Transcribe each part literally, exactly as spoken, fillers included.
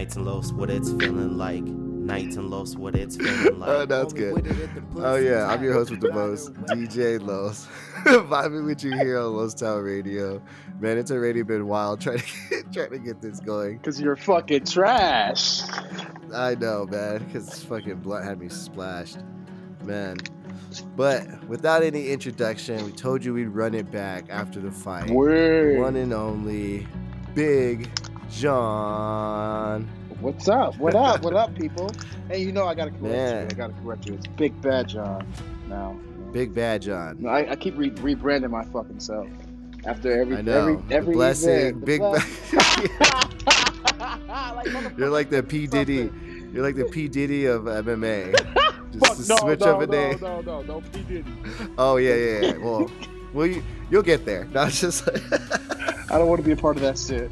Nights and Los, what it's feeling like. Nights and Los, what it's feeling like. Oh, that's good. Oh yeah, I'm your host with the most, D J Los. Vibing with you here on Los Town Radio. Man, it's already been wild trying to get, trying to get this going. Cause you're fucking trash. I know, man, because fucking blunt had me splashed, man. But without any introduction, we told you we'd run it back after the fight. Word. One and only Big John. What's up? What up? What up, people? Hey, you know I gotta correct Man. you. I gotta correct you. It's Big Bad John now. Big Bad John. No, I, I keep re- rebranding my fucking self after every I know. every The every blessing, event. The Big bless- Bad. You're like the P Diddy. You're like the P Diddy of M M A. Just Fuck, to no, switch no, up a no, name. no, no, no, P Diddy. Oh yeah, yeah, yeah. Well, well, you, you'll get there. No, it's just like I don't want to be a part of that shit.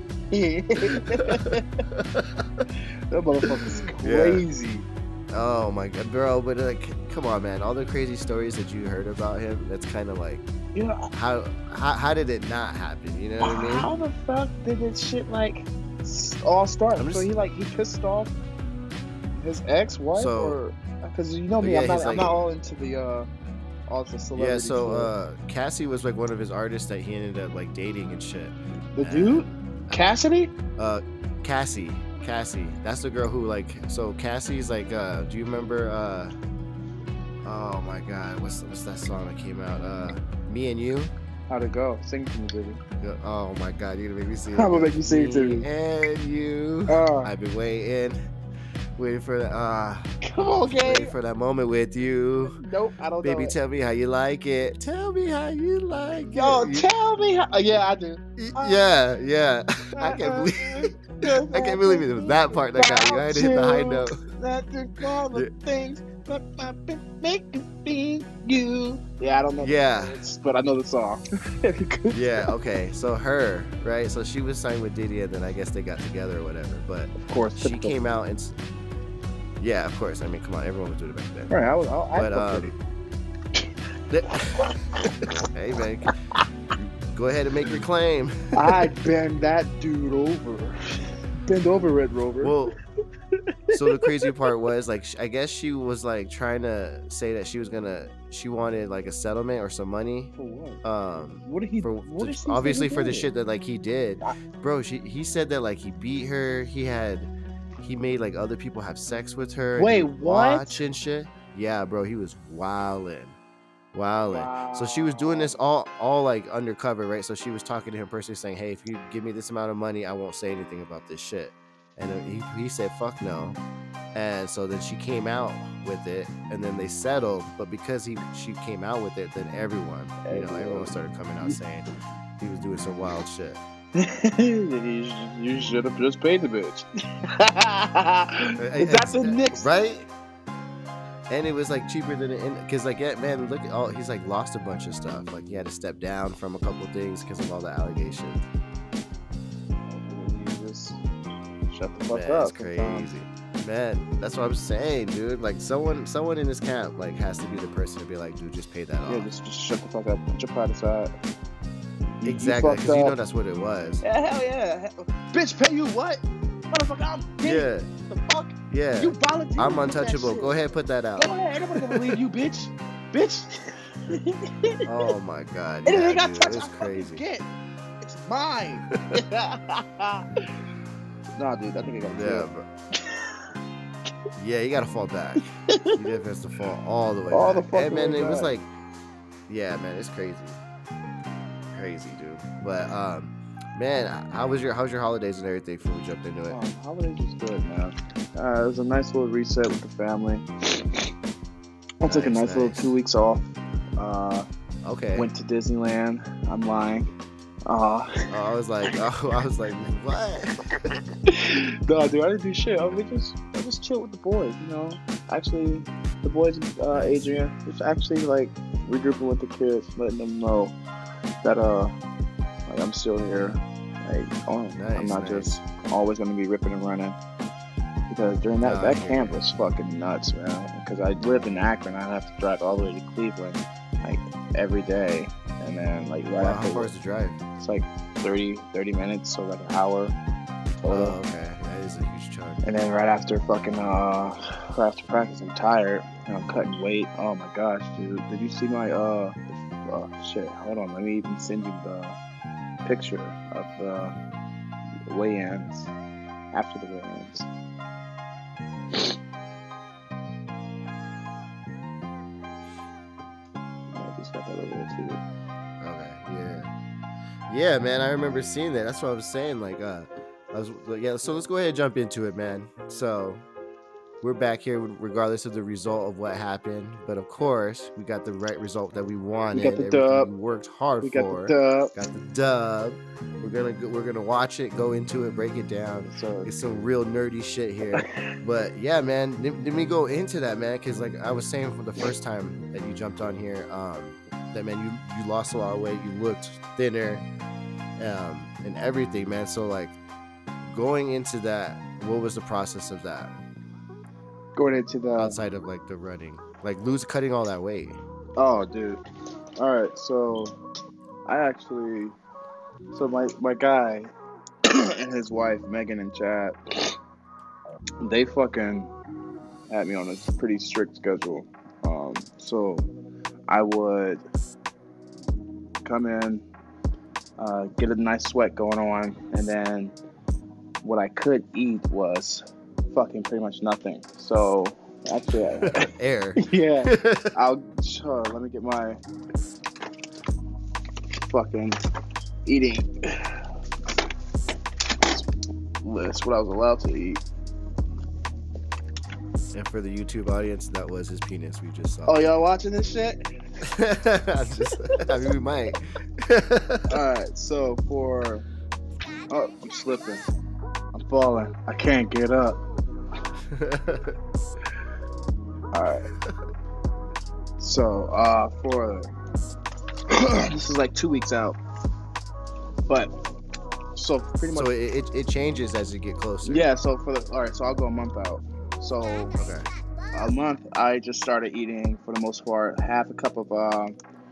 That motherfucker's crazy. Oh my god, bro! But like, come on, man! All the crazy stories that you heard about him, that's kind of like, You know, how, how how did it not happen? You know what I mean? how the fuck did this shit like all start? I'm So just- he like he pissed off his ex-wife, So- or because you know me, Yeah, I'm not he's I'm like- not all into the uh all the celebrity. Yeah. So shit. uh, Cassie was like one of his artists that he ended up like dating and shit. the dude Cassidy. Uh, Cassie, Cassie, that's the girl who like. So Cassie's like, uh, do you remember? Uh, oh my God, what's what's that song that came out? Uh, Me and You. How'd it go? Sing to me, baby. Oh my God, you're gonna make me sing. I'm gonna make you sing it to me. And you. Uh, I've been waiting, waiting for that. Uh, come on, waiting Gabe. for that moment with you. Nope, I don't Baby, know. it. tell me how you like it. Tell me how you like Yo, it. tell me how. uh, Yeah, I do. Y- yeah, yeah. I can't believe. I can't believe it was that part that got you. I had to hit the high note. That did all the Yeah. things that I've been making me you. Yeah, I don't know. the Yeah. words, but I know the song. Yeah, okay. So her, right? So she was signed with Diddy, and then I guess they got together or whatever. But Of course. she typical. came out and, s- yeah, of course. I mean, come on, everyone was doing it back then. Right, I was. I, I But fucked um, with hey man, go ahead and make your claim. it. I bend that dude over. Bend over, Red Rover. Well, so the crazy part was like, sh- I guess she was like trying to say that she was gonna, she wanted like a settlement or some money. for what? Um, What did he? for what did she say obviously he for the did? shit that like he did, I- bro. She he said that like he beat her. He had he made like other people have sex with her. Wait, he would what? Watch and shit. Yeah, bro. He was wildin', wildin'. Wow. So she was doing this all all like undercover, right? So she was talking to him personally, saying, "Hey, if you give me this amount of money, I won't say anything about this shit." And then he he said, "Fuck no." And so then she came out with it, and then they settled. But because he she came out with it, then everyone, you know, everyone started coming out saying he was doing some wild shit. you you should have just paid the bitch. Is that the Knicks? Right? And it was like cheaper than it, because like, yeah, man, look at all, he's like lost a bunch of stuff. Like he had to step down from a couple things because of all the allegations. You just shut the fuck Man, up. it's crazy. Man, that's what I'm saying, dude. Like someone, someone in this camp, like, has to be the person to be like, dude, just pay that Yeah, off. just, just shut the fuck up. Put your pride aside. You- Exactly, You, because fucked you know up. that's what it was. Yeah, hell yeah. Hell- Bitch, pay you what? Motherfucker, I'm Yeah, gay. The fuck? yeah. You volunteered. I'm to do that untouchable. shit. Go ahead, put that out. Go ahead. Ain't nobody gonna believe you, bitch. Bitch. Oh my god, Anything yeah, I dude, touch, it's I fucking crazy. get. It's mine. Nah, dude, I think I got Yeah, jail. bro. Yeah, you gotta fall back. You definitely have to fall all the way All back. the fucking And man, way it was back. like, yeah, man, it's crazy, crazy, dude. But um, man, how was your how's your holidays and everything before we jumped into it? Um, holidays was good, man. Uh, it was a nice little reset with the family. I took a Nice, nice, little nice. two weeks off. Uh, Okay. Went to Disneyland. I'm lying. Uh, Oh, I was like, oh, I was like, what? no, dude, I didn't do shit. I was just, I just chill with the boys, you know. Actually, the boys, uh, Adrian, was actually like regrouping with the kids, letting them know that uh, like I'm still here. Like, oh, I'm Nice, not nice. just always gonna be ripping and running. Because during that Oh, that I hear camp you. was fucking nuts, man. Because I lived in Akron, I'd have to drive all the way to Cleveland, like every day, and then like right Wow, after how far is the drive? it's like thirty, thirty minutes, so like an hour Oh, total. okay. Yeah, is a huge chunk. And then right after fucking uh, right after practice, I'm tired and I'm cutting weight. Oh my gosh, dude! Did you see my uh, uh shit? Hold on, let me even send you the picture of the weigh-ins after the weigh-ins. I just got that over there too. Okay, yeah, yeah, man. I remember seeing that. That's what I was saying. Like, uh, I was, yeah. So let's go ahead and jump into it, man. So we're back here, regardless of the result of what happened. But of course, we got the right result that we wanted. We got the Everything dub. we worked hard We got for. the dub. Got the dub. We're gonna go, we're gonna watch it, go into it, break it down. So It's some real nerdy shit here. But yeah, man, let, let me go into that, man, because like I was saying from the first time that you jumped on here, um, that man, you you lost a lot of weight, you looked thinner, um, and everything, man. So like going into that, what was the process of that going into the outside of like the running, like lose cutting all that weight? Oh, dude. All right, so I actually, so my my guy and his wife Megan and Chad, they fucking had me on a pretty strict schedule. Um, so I would come in, uh, get a nice sweat going on, and then what I could eat was fucking pretty much nothing. So actually, I, Air. yeah, I'll uh, let me get my fucking eating list. What I was allowed to eat. And for the YouTube audience, that was his penis. We just saw. Oh, y'all watching this shit? I'm just, I mean, we might. All right. So for oh, I'm slipping. I'm falling. I can't get up. All right. So uh, for this is like two weeks out, but so pretty much. So it, it, it changes as you get closer. Yeah. So for the all right. So I'll go a month out. So Okay. a month, I just started eating for the most part half a cup of uh,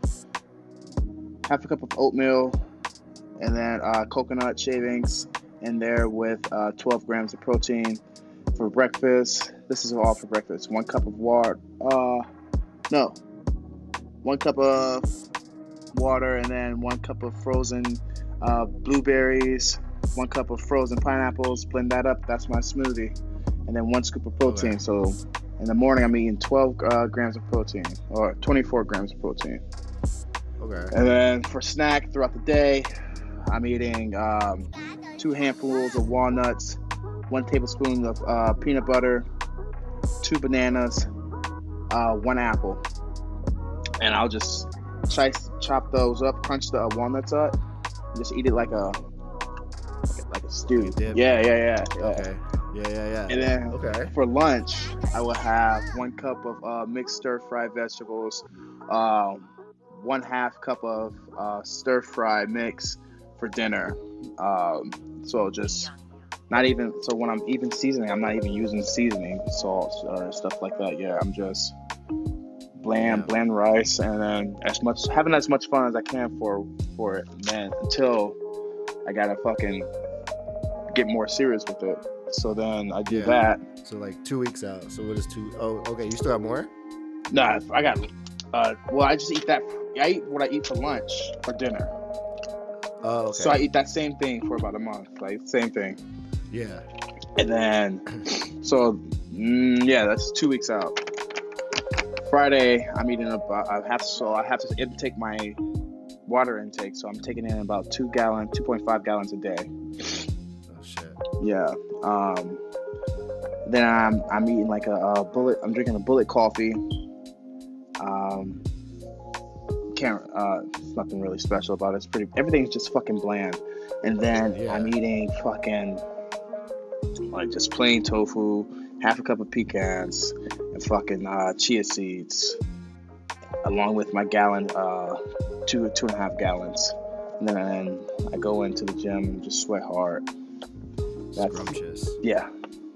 half a cup of oatmeal, and then uh, coconut shavings in there with uh, twelve grams of protein for breakfast. This is all for breakfast. One cup of water. Uh, no, one cup of water, and then one cup of frozen uh, blueberries. One cup of frozen pineapples. Blend that up. That's my smoothie. And then one scoop of protein. Okay. So in the morning, I'm eating twelve uh, grams of protein, or twenty-four grams of protein. Okay. And then for snack throughout the day, I'm eating um, two handfuls of walnuts, one tablespoon of uh, peanut butter, two bananas, uh, one apple. And I'll just ch- chop those up, crunch the uh, walnuts up, and just eat it like a like a stew. Dip. Yeah, yeah, yeah, yeah. Okay. Yeah, yeah, yeah. And then Okay. for lunch, I will have one cup of uh, mixed stir-fried vegetables, uh, one half cup of uh, stir-fry mix for dinner. Um, so just not even, so when I'm even seasoning, I'm not even using seasoning, salt or stuff like that. Yeah, I'm just bland, Yeah. bland rice, and then as much, having as much fun as I can for, for it. And then until I gotta fucking get more serious with it. So then I do Yeah. that. So like two weeks out. So what is two? Oh, okay. You still got more? Nah, I got. Uh, well, I just eat that. I eat what I eat for lunch for dinner. Oh, okay. So I eat that same thing for about a month, like same thing. Yeah. And then, so mm, yeah, that's two weeks out. Friday, I'm eating about. I have to. So I have to intake my water intake. So I'm taking in about two gallon, two point five gallons a day. Oh shit. Yeah. Um, then I'm I'm eating like a, a bullet. I'm drinking a bullet coffee. Um, can't. Uh, there's nothing really special about it. It's pretty. Everything's just fucking bland. And then Yeah. I'm eating fucking like just plain tofu, half a cup of pecans, and fucking uh, chia seeds, along with my gallon, uh, two two and a half gallons. And then, and then I go into the gym and just sweat hard. That's- Scrumptious. Yeah.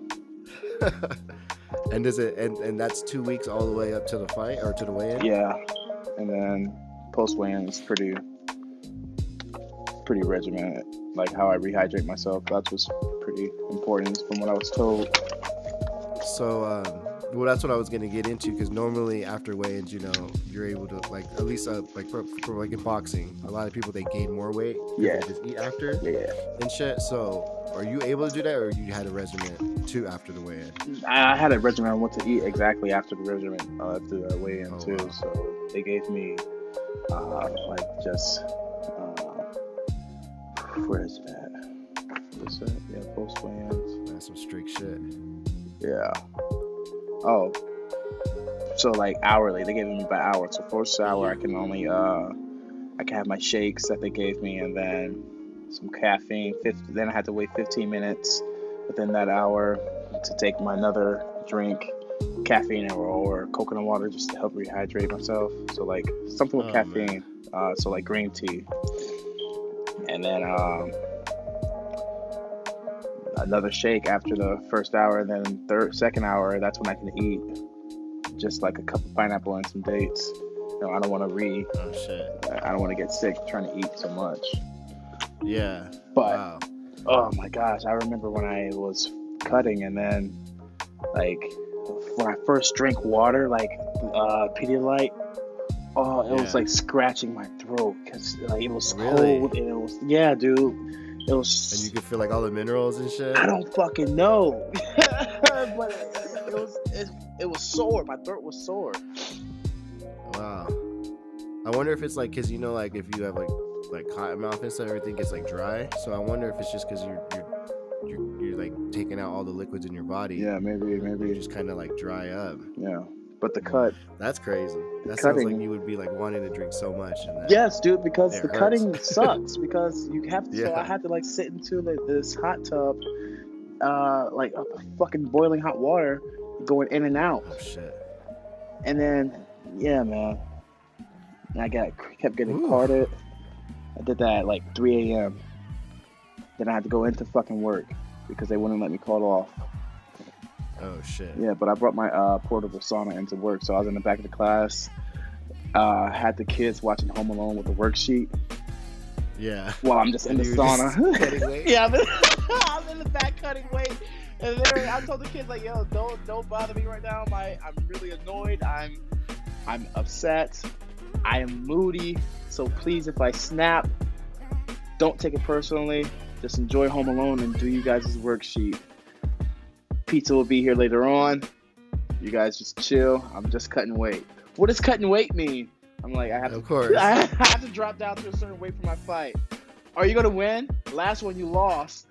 And does it? And, and that's two weeks all the way up to the fight or to the weigh-in? Yeah, and then post weigh-in is pretty, pretty regimented. like how I rehydrate myself. That's what's pretty important from what I was told. So, um, well, that's what I was gonna get into, because normally after weigh-ins, you know, you're able to, like, at least uh, like for, for like in boxing, a lot of people, they gain more weight. Yeah. They just eat after. Yeah. And shit. So, are you able to do that, or you had a regimen too after the weigh-in? I had a regimen on what to eat exactly after the regimen, uh, after the weigh-in Oh, too. wow. So they gave me, uh, like just, uh, where is it at? What's that? Yeah, post weigh-ins. That's some strict shit. Yeah. Oh. So like hourly, they gave me by hour. So first hour, I can only, uh, I can have my shakes that they gave me, and then some caffeine. fifty, then I had to wait fifteen minutes within that hour to take my another drink, caffeine or, or coconut water, just to help rehydrate myself. So like something with Oh, caffeine, uh, so like green tea, and then um, another shake after the first hour, and then third, second hour, that's when I can eat just like a cup of pineapple and some dates. You know, I don't want to re, Oh shit. I don't want to get sick trying to eat so much. Yeah. But Wow. oh my gosh, I remember when I was cutting, and then like when I first drank water, like uh, Pedialyte, oh, it Yeah. was like scratching my throat because like, it was Really? cold, and it was, yeah, dude, it was. And you could feel like all the minerals and shit. I don't fucking know, but it, it was it, it was sore. My throat was sore. Wow. I wonder if it's like, cause you know, like if you have like like cotton mouth and stuff, everything gets like dry. So I wonder if it's just cause you're you're you're, you're like taking out all the liquids in your body. Yeah, maybe, You maybe, just kind of like dry up. yeah. But the cut, That's crazy. That sounds cutting- like you would be like wanting to drink so much. And that. yes, dude, because It the hurts. cutting sucks because you have to. So Yeah. I had to like sit into like this hot tub, uh, like a fucking boiling hot water, going in and out, Oh shit. and then yeah, man, I got kept getting Ooh. carded. I did that at like three a.m. Then I had to go into fucking work because they wouldn't let me call off. Oh shit. Yeah, but I brought my uh, portable sauna into work, so I was in the back of the class. Uh, had the kids watching Home Alone with the worksheet Yeah. while I'm just in the And you were just sauna. cutting weight? Yeah, I'm in, I'm in the back cutting weight, and then I told the kids like, "Yo, don't don't bother me right now. My I'm really annoyed. I'm I'm upset. I am moody. So please, if I snap, don't take it personally. Just enjoy Home Alone and do you guys' worksheet. Pizza will be here later on. You guys just chill. I'm just cutting weight. What does cutting weight mean? I'm like, I have Of to, course. I have to drop down to a certain weight for my fight. Are you gonna win? Last one you lost.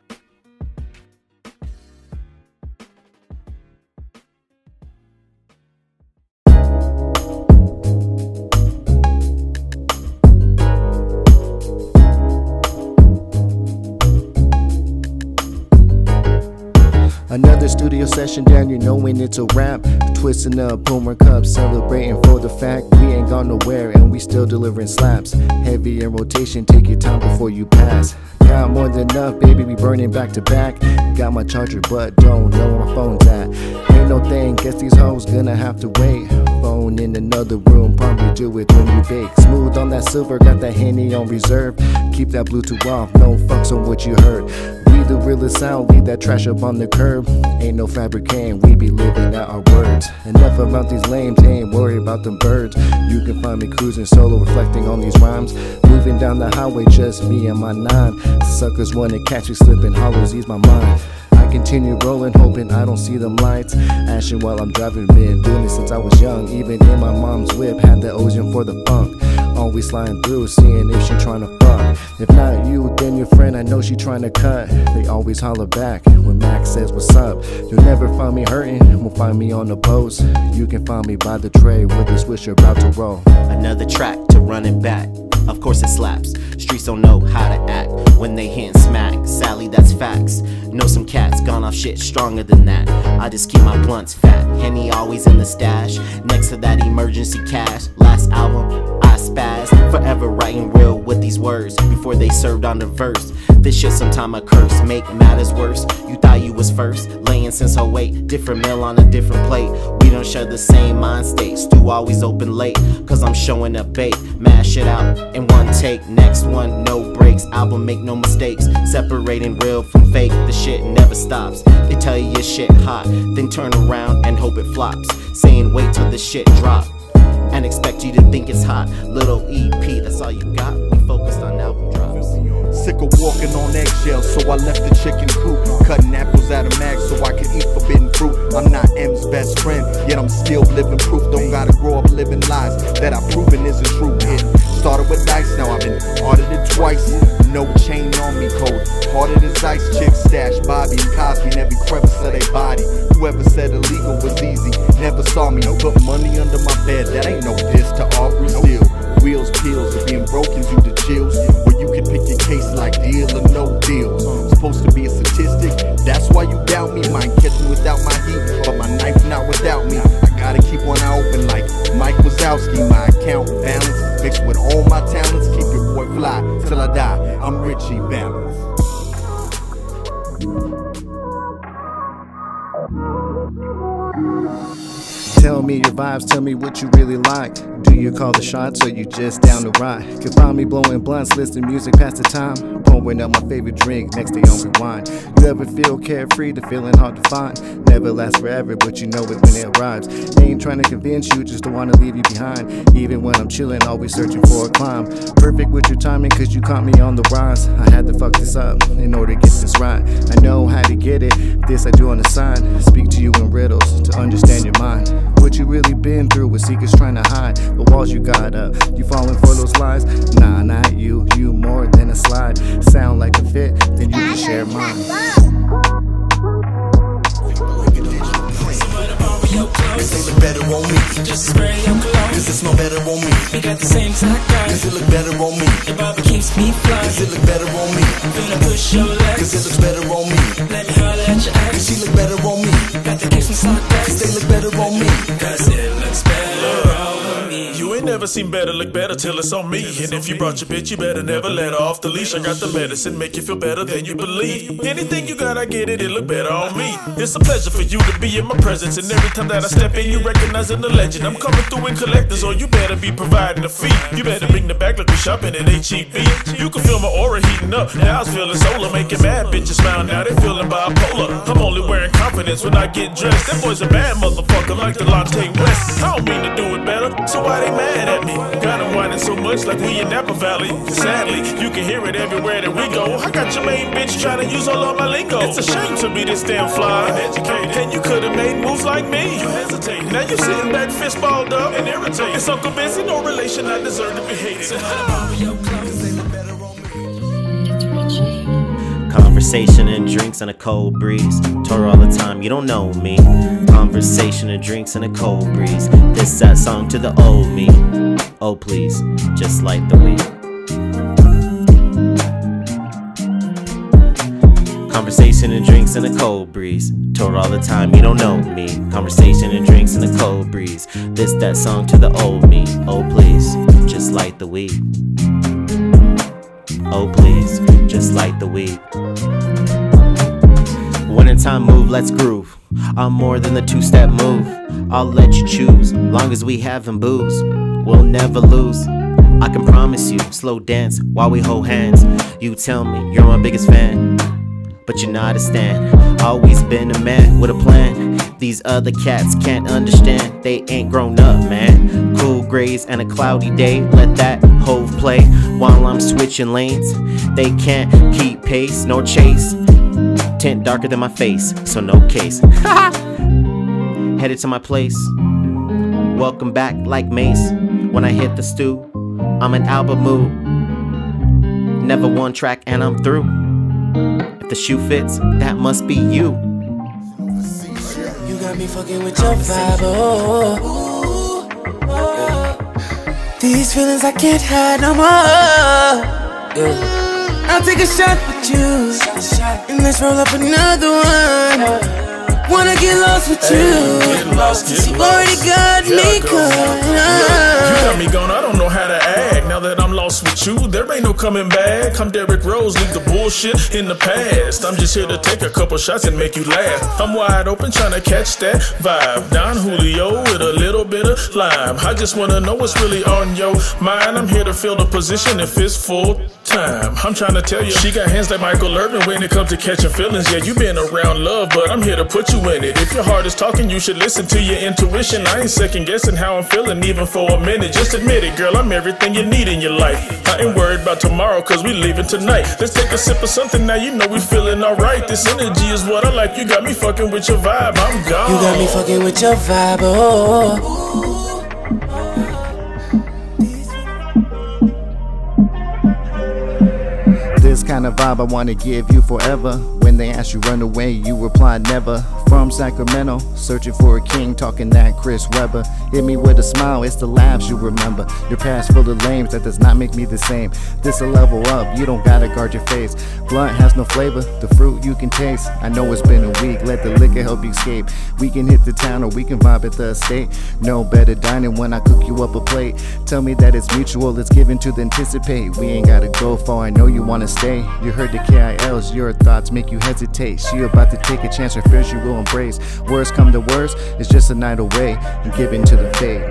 Another studio session down, you knowing it's a wrap. Twisting up boomer cups, celebrating for the fact we ain't gone nowhere and we still delivering slaps. Heavy in rotation, take your time before you pass. Got more than enough, baby, we burning back to back. Got my charger, but don't know where my phone's at. Ain't no thing, guess these hoes gonna have to wait. Phone in another room, probably do it when you bake. Smooth on that silver, got that Henny on reserve. Keep that Bluetooth off, no fucks on what you heard. We the realest sound, leave that trash up on the curb. Ain't no fabricating, we be living out our words. Enough about these lames, ain't worried about them birds. You can find me cruising solo, reflecting on these rhymes. Moving down the highway, just me and my nine. Suckers wanna catch me slipping, hollows ease my mind. I continue rolling, hoping I don't see them lights. Ashing while I'm driving, been doing this since I was young. Even in my mom's whip, had the ocean for the funk. Always sliding through, seeing if she tryna fuck. If not you, then your friend, I know she tryna cut. They always holler back when Max says what's up. You'll never find me hurting, won't find me on the post. You can find me by the tray with the swisher about to roll. Another track to run it back. Of course it slaps. Streets don't know how to act when they hit and smack. Sally, that's facts. Know some cats gone off shit stronger than that. I just keep my blunts fat. Henny always in the stash. Next to that emergency cash. Last album, I spaz, forever writing real with these words before they served on the verse. This shit sometime a curse, make matters worse. You thought you was first, laying since oh eight, different meal on a different plate. We don't share the same mind state, stew always open late, cause I'm showing up bait. Mash it out in one take, next one no breaks. Album make no mistakes, separating real from fake. The shit never stops, they tell you your shit hot, then turn around and hope it flops, saying wait till the shit drop and expect you to think it's hot. Little E P, that's all you got, we focused on album drops. Sick of walking on eggshells, so I left the chicken coop, cutting apples out of mags so I could eat forbidden fruit. I'm not M's best friend, yet I'm still living proof. Don't gotta grow up living lies that I've proven isn't true. It started with dice, now I've been audited twice. No chain on me, cold hearted as ice. Chicks stash Bobby and Cosby in every crevice of their body. Whoever said illegal was easy never saw me put money under my bed. That ain't no diss to Aubrey Seal. Wheels, peels, and being broken due to chills, where you can pick your case like deal or no deals. Supposed to be a statistic, that's why you doubt me. Might catch me without my heat, but my knife not without me. I gotta keep one eye open like Mike Wazowski. My account balance mixed with all my talents. Keep your boy fly till I die. I'm Richie Valens. Tell me your vibes, tell me what you really like. Do you call the shots or you just down to ride? Can find me blowing blunts, listening music past the time, pouring up my favorite drink next to your rewind. You ever feel carefree to feeling hard to find? Never lasts forever, but you know it when it arrives. Ain't trying to convince you, just don't wanna leave you behind. Even when I'm chilling, always searching for a climb. Perfect with your timing, cause you caught me on the rise. I had to fuck this up in order to get this right. I know how to get it, this I do on the side. Speak to you in riddles to understand your mind. What you really been through, what secrets trying to hide, the walls you got up, you falling for those lies? Nah, not you, you more than a slide. Sound like a fit, then you can share mine. Cause they look better on me. Just spray your cologne. Cause it smell better on me. We got the same top guy. Cause it look better on me. Your barber keeps me fly. Cause it look better on me. I'm finna push your legs. Cause it looks better on me. Let me holler at your ex. Cause she look better on me. Got the kicks from sock guys. Cause they look better on me. Cause it looks better on me. You ain't never seen better look better till it's on me. And if you brought your bitch, you better never let her off the leash. I got the medicine, make you feel better than you believe. Anything you got, I get it, it look better on me. It's a pleasure for you to be in my presence. And every time that I step in, you recognizing the legend. I'm coming through in collectors, or you better be providing a fee. You better bring the back like we shopping at H E B. You can feel my aura heating up. Now I was feeling solar, making mad bitches smile. Now they feeling bipolar. I'm only wearing confidence when I get dressed. That boy's a bad motherfucker like the Latte West. I don't mean to do it better, so why they mad at me? Got them whining so much like we in Napa Valley. Sadly, you can hear it everywhere that we go. I got your main bitch trying to use all of my lingo. It's a shame to be this damn fly and educated. And you could have made moves like me. You hesitate. Now you sitting back, fist balled up and irritated. It's Uncle Busy, no relation, I deserve to be hated. Conversation and drinks and a cold breeze. Tour all the time, you don't know me. Conversation and drinks and a cold breeze. This sad song to the old me. Oh please, just light the weed. Conversation and drinks and a cold breeze. Tour all the time, you don't know me. Conversation and drinks and a cold breeze. This that song to the old me. Oh please, just light the weed. Oh please, just light the weed. Wintertime move, let's groove. I'm more than the two-step move. I'll let you choose, long as we having booze. We'll never lose, I can promise you. Slow dance while we hold hands. You tell me you're my biggest fan, but you're not a stan. Always been a man with a plan. These other cats can't understand, they ain't grown up, man. Cool grays and a cloudy day, let that hove play while I'm switching lanes. They can't keep pace nor chase. Tint darker than my face, so no case. Headed to my place. Welcome back like Mace. When I hit the stew, I'm in album mood. Never one track and I'm through. If the shoe fits, that must be you. You got me fucking with your vibe, oh, oh, oh. These feelings I can't hide no more, yeah. I'll take a shot with you, and let's roll up another one. Wanna get lost with you. Get lost, get You lost. already got Here I me go. caught. You got me gone, I don't know how to act. Now that I'm lost with you, there ain't no coming back. I'm Derrick Rose, leave the bullshit in the past. I'm just here to take a couple shots and make you laugh. I'm wide open trying to catch that vibe. Don Julio with a little bit of lime. I just wanna know what's really on your mind. I'm here to fill the position if it's full time. I'm trying to tell you, she got hands like Michael Irvin when it comes to catching feelings. Yeah, you been around love, but I'm here to put you in it. If your heart is talking, you should listen to your intuition. I ain't second guessing how I'm feeling even for a minute. Just admit it, girl, I'm everything you need in your life. I ain't worried about tomorrow, cause we leaving tonight. Let's take a sip of something, now you know we feeling alright. This energy is what I like, you got me fucking with your vibe, I'm gone. You got me fucking with your vibe, oh. This kind of vibe I wanna give you forever. When they ask you run away, you reply never. From Sacramento, searching for a king, talking that Chris Webber. Hit me with a smile, it's the laughs you remember. Your past full of lames, that does not make me the same. This a level up, you don't gotta guard your face. Blunt has no flavor, the fruit you can taste. I know it's been a week, let the liquor help you escape. We can hit the town or we can vibe at the estate. No better dining when I cook you up a plate. Tell me that it's mutual, it's given to the anticipate. We ain't gotta go far, I know you wanna stay. You heard the K I Ls, your thoughts make you hesitate. She about to take a chance, her fears you will embrace. Worst come to worst, it's just a night away and given to the fate.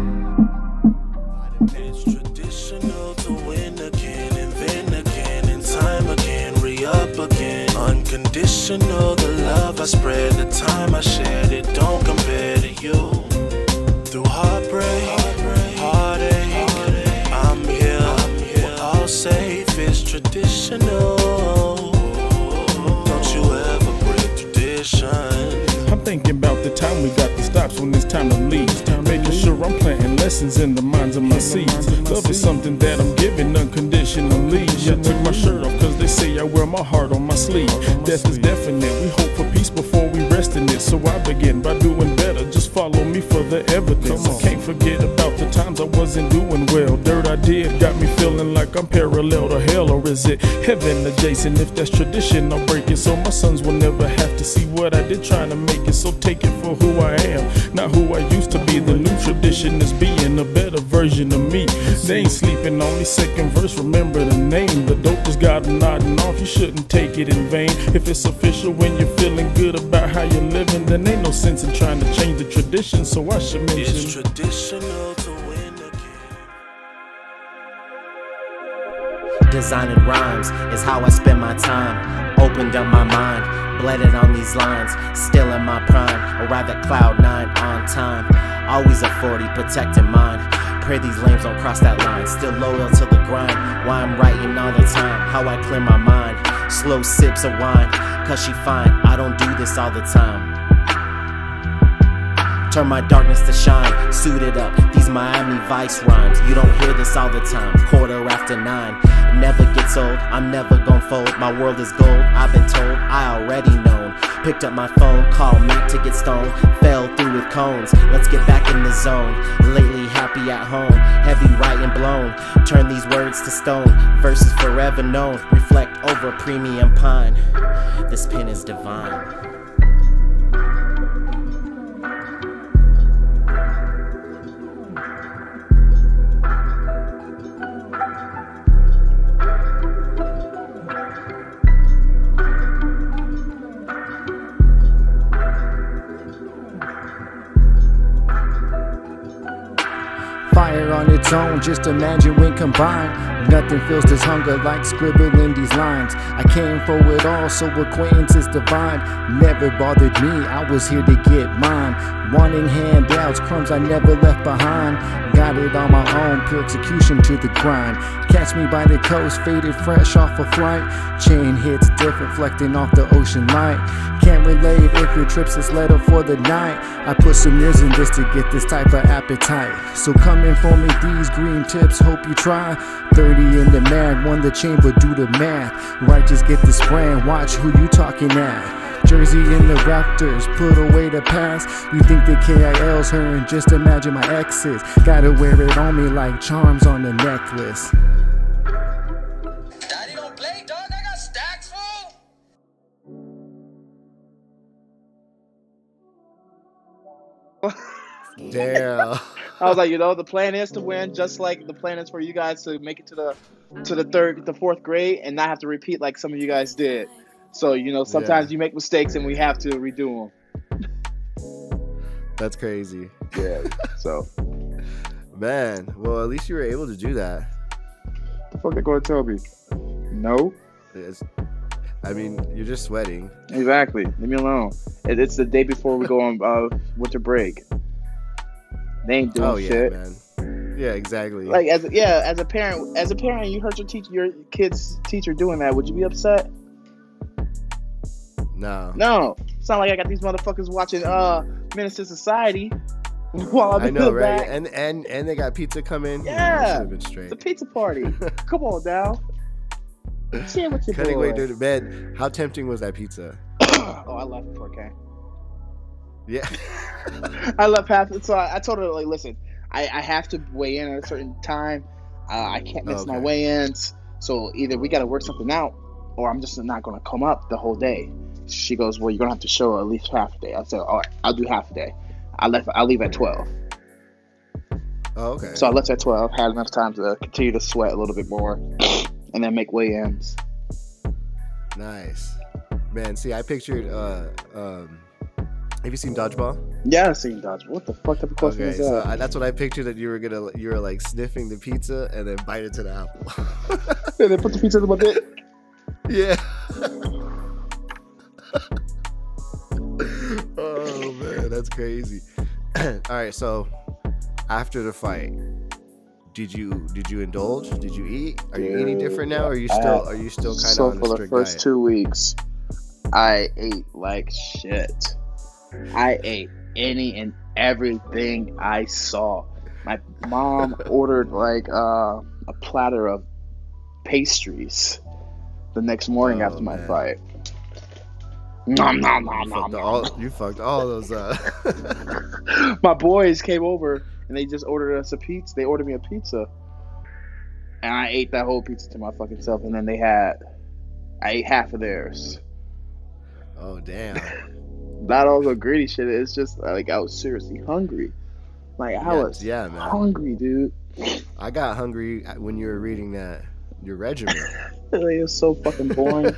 It's traditional to win again and then again and time again, re-up again. Unconditional, the love I spread, the time I shared, it don't compare to you. Through heartbreak, heartache, I'm here, we're all safe, it's traditional. Don't you ever break tradition. I'm thinking about the time we got the stops when it's time to leave. Making sure I'm planting lessons in the minds of my seeds. Love is something that I'm giving unconditionally. I took my shirt off cause they say I wear my heart on my sleeve. Death is definite, we hope for peace before we rest in it. So I begin by doing better, just follow me for the evidence. I can't forget about the times I wasn't doing well. Dirt I did got me feeling like I'm parallel to hell. Or is it heaven adjacent? If that's tradition, I'll break it so my sons will never have to see what I did trying to make it. So take it for who I am, not who I used to be. The new tradition is being a better version of me. They ain't sleeping on me. Second verse, remember the name. The dope just got them nodding off, you shouldn't take it in vain. If it's official when you're feeling good about how you're living, then ain't no sense in trying to change the tradition. So I should mention It's traditional to win again. Designing rhymes is how I spend my time. Opened up my mind, blended on these lines. Still in my prime, arrived at cloud nine on time. Always a forty, protecting mine. Pray these lames don't cross that line. Still loyal to the grind. Why I'm writing all the time, how I clear my mind. Slow sips of wine, cause she fine. I don't do this all the time. Turn my darkness to shine, suited up, these Miami Vice rhymes. You don't hear this all the time, quarter after nine. Never gets old, I'm never gon' fold. My world is gold, I've been told, I already known. Picked up my phone, called Mac to get stoned. Fell through with cones, let's get back in the zone. Lately happy at home, heavy writing blown. Turn these words to stone, verses forever known. Reflect over premium pine, this pen is divine. Fire on its own, just imagine when combined. Nothing feels this hunger like scribbling these lines. I came for it all, so acquaintance is divine. Never bothered me, I was here to get mine. Wanting handouts, crumbs I never left behind. Got it on my own, pure execution to the grind. Catch me by the coast, faded fresh off a flight. Chain hits different, reflecting off the ocean light. Can't relate if your trip's is let up for the night. I put some years in this to get this type of appetite. So come in for me, these green tips, hope you try. Thirty in the mag, won the chamber, do the math. Right, just get this brand, watch who you talking at. Jersey in the Raptors, put away the past. You think the K I L's her, and just imagine my exes. Gotta wear it on me like charms on the necklace. Daddy don't play, dog. I got stacks full. Damn. I was like, you know, the plan is to win, just like the plan is for you guys to make it to the to the third, the fourth grade, and not have to repeat like some of you guys did. So, you know, sometimes Yeah. you make mistakes and we have to redo them. That's crazy. Yeah. So, Man, well, at least you were able to do that. the fuck they gonna tell me? No. It's, I mean, you're just sweating. Exactly. Leave me alone. It, it's the day before we go on uh, winter break. They ain't doing Oh, yeah, shit. man. Yeah, exactly. Like as yeah, as a parent, as a parent, you heard your teacher, your kid's teacher doing that. Would you be upset? no. No. It's not like I got these motherfuckers watching uh Menace to Society while I'm I in know, the right? back. And and and they got pizza coming. Yeah. Should have been straight. It's a pizza party. Come on now. Chill with your Cutting boy. away to the bed. How tempting was that pizza? Oh, I left before it came. Yeah. I left half. So I, I told her like, listen, I, I have to weigh in at a certain time. Uh, I can't miss my Okay. weigh-ins. So either we got to work something out, or I'm just not going to come up the whole day. She goes, well, you're gonna have to show at least half a day. I said, all right, I'll do half a day. I left. I leave at twelve. Oh, okay. So I left at twelve. Had enough time to continue to sweat a little bit more, and then make weigh-ins. Nice. Man, see, I pictured. Uh, um, have you seen Dodgeball? Yeah, I've seen Dodge. What the fuck type of question Okay, is so that? I, that's what I pictured. That you were gonna, you were like sniffing the pizza and then bite into the apple. Yeah, they put the pizza in my dick. Yeah. Oh man, that's crazy. All right, so after the fight, did you did you indulge? Did you eat? Are you eating different now? Or are you I still had- are you still kind of So on for a the strict first diet? two weeks, I ate like shit. I ate any and everything I saw. My mom ordered like uh, a platter of pastries the next morning Oh, after my man. fight. Nom, nom, nom, You nom, fucked nom. all you fucked all those uh My boys came over and they just ordered us a pizza. They ordered me a pizza, and I ate that whole pizza to my fucking self. And then they had, I ate half of theirs. Oh damn. Not all the greedy shit. It's just like I was seriously hungry. Like I Yeah, was yeah, man. hungry, dude. I got hungry when you were reading that your regimen. Like, it was so fucking boring.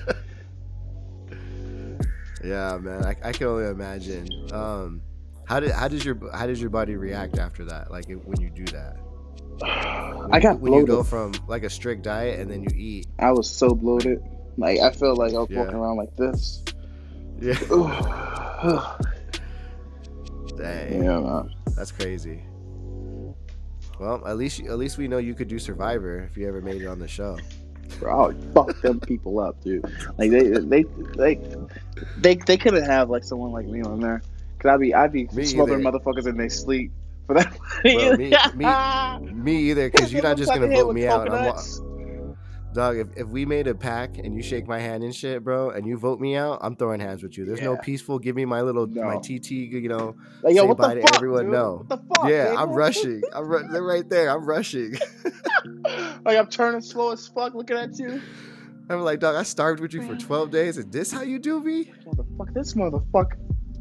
Yeah, man. I, I can only imagine. Um, how did how does your how does your body react after that? Like if, when you do that, when I you, got when you bloated. go from like a strict diet and then you eat. I was so bloated. Like I felt like I was Yeah. walking around like this. Yeah. Ugh. Dang. Yeah, man. That's crazy. Well, at least at least we know you could do Survivor if you ever made it on the show. Bro, I would fuck them people up, dude. Like they, they, they, they, they couldn't have like someone like me on there. Cause I'd be, I'd be Me smothering either. motherfuckers in their sleep for that. Bro, me, me, me either, because you're not just gonna vote me out. I'm, wa- dog, if, if we made a pack and you shake my hand and shit, bro, and you vote me out, I'm throwing hands with you. There's no Yeah. peaceful. Give me my little No. my T T. You know, Like, yo, say what bye the to fuck, everyone. dude? No. What the fuck? Yeah, man? I'm rushing. I'm ru- they're right there. I'm rushing. Like I'm turning slow as fuck, looking at you. I'm like, dog, I starved with you for twelve days. Is this how you do me? Motherfucker, this motherfucker.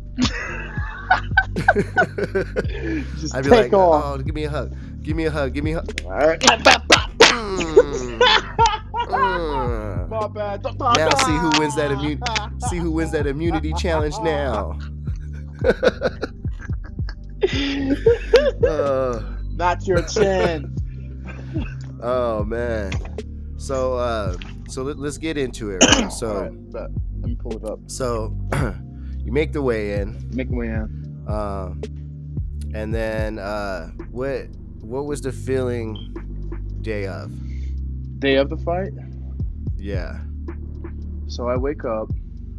Just I'd be take like, off. oh, give me a hug. Give me a hug. Give me a hug. All right. Mm. Mm. My bad. Now see who wins that immune. See who wins that immunity challenge now. Uh, Not your chin. oh man. So uh, so let, let's get into it. Right? So All right, bet. Let me pull it up. so you make the weigh in. Make me in. Um, and then uh, what what was the feeling day of? Day of the fight. Yeah. So I wake up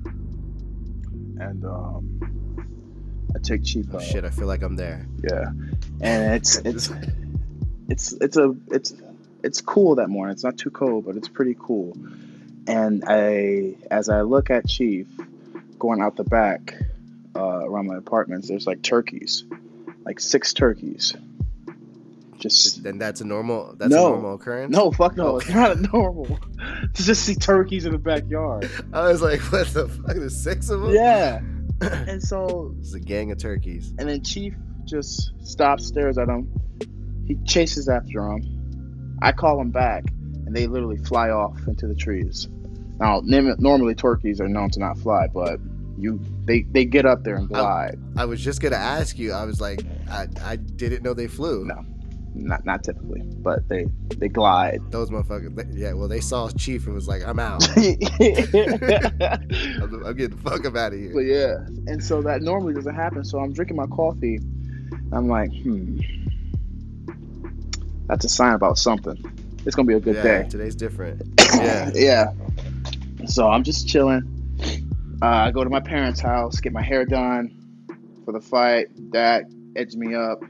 and um, I take Chief Oh out. shit! I feel like I'm there. Yeah, and it's it's it's it's a it's it's cool that morning. It's not too cold, but it's pretty cool. And I, as I look at Chief going out the back uh, around my apartments, there's like turkeys, like six turkeys. Just Then that's a normal. That's No. a normal occurrence. no, fuck no, Oh. it's not normal to just see turkeys in the backyard. I was like, what the fuck? There's six of them. Yeah, and so It's a gang of turkeys. and then Chief just stops, stares at him. He chases after him. I call him back, and they literally fly off into the trees. Now, normally turkeys are known to not fly, but you they, they get up there and glide. I, I was just gonna ask you. I was like, I, I didn't know they flew. No, not not typically, but they they glide. Those motherfuckers. They, yeah, well, they saw Chief and was like, I'm out. I'm, I'm getting the fuck up out of here. But yeah, and so that normally doesn't happen. So I'm drinking my coffee. I'm like, hmm, that's a sign about something. It's gonna be a good yeah, day. Today's different. Yeah, yeah. So I'm just chilling. Uh, I go to my parents' house, get my hair done for the fight. Dad edged me up,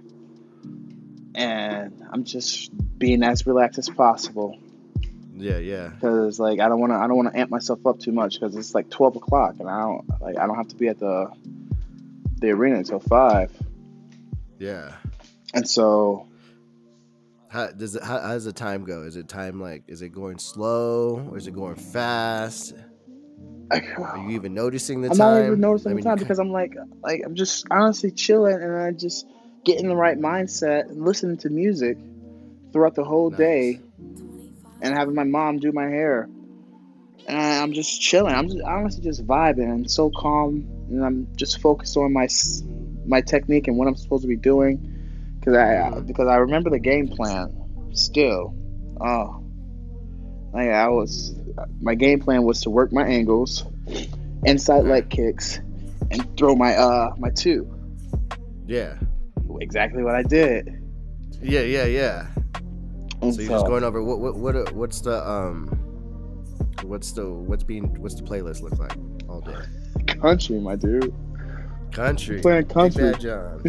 and I'm just being as relaxed as possible. Yeah, yeah. Because like I don't want to, I don't want to amp myself up too much because it's like twelve o'clock, and I don't like I don't have to be at the the arena until five. Yeah. And so, how does it? How, how does the time go? Is it time like? Is it going slow or is it going fast? Are you even noticing the I'm time? not even noticing I mean, the time because I'm like, like I'm just honestly chilling, and I just get in the right mindset and listening to music throughout the whole nice. day, and having my mom do my hair, and I'm just chilling. I'm just honestly just vibing and so calm, and I'm just focused on my my technique and what I'm supposed to be doing, because I because I remember the game plan still. Oh, like I was. My game plan was to work my angles, inside leg kicks, and throw my uh my two. Yeah. Exactly what I did. Yeah, yeah, yeah. And so you're just going over what what what what's the um what's the what's being what's the playlist look like all day? Country, my dude. Country. Playing country. Big Bad John.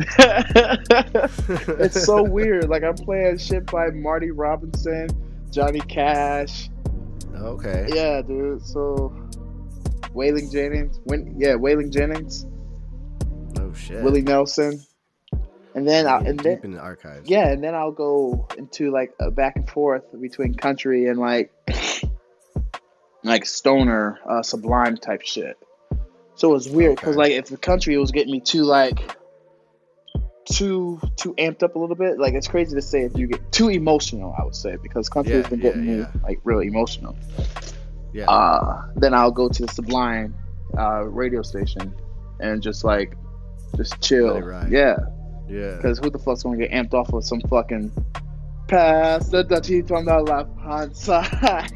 It's so weird. Like I'm playing shit by Marty Robinson, Johnny Cash. Okay. Yeah, dude. So, Waylon Jennings. When, yeah, Waylon Jennings. Oh shit. Willie Nelson. And then, yeah, I'll, and deep then, in the archives. Yeah, and then I'll go into like a back and forth between country and like, like stoner, uh, Sublime type shit. So it was weird because okay. like if the country was getting me too like. Too too amped up a little bit. Like it's crazy to say if you get too emotional, I would say, because country yeah, has been yeah, getting yeah. me like really emotional. Yeah. Uh, then I'll go to the Sublime uh, radio station and just like just chill. Let it ride. Yeah. Yeah. Because who the fuck's gonna get amped off with some fucking pass the Dutchie from the left hand side?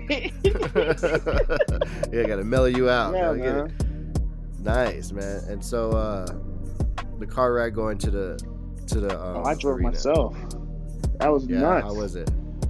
Yeah, gotta mellow you out. Yeah, gotta get man. it. Nice, man. And so uh, the car ride going to the to the um, Oh, I drove arena. myself. That was Yeah, nuts. how was it?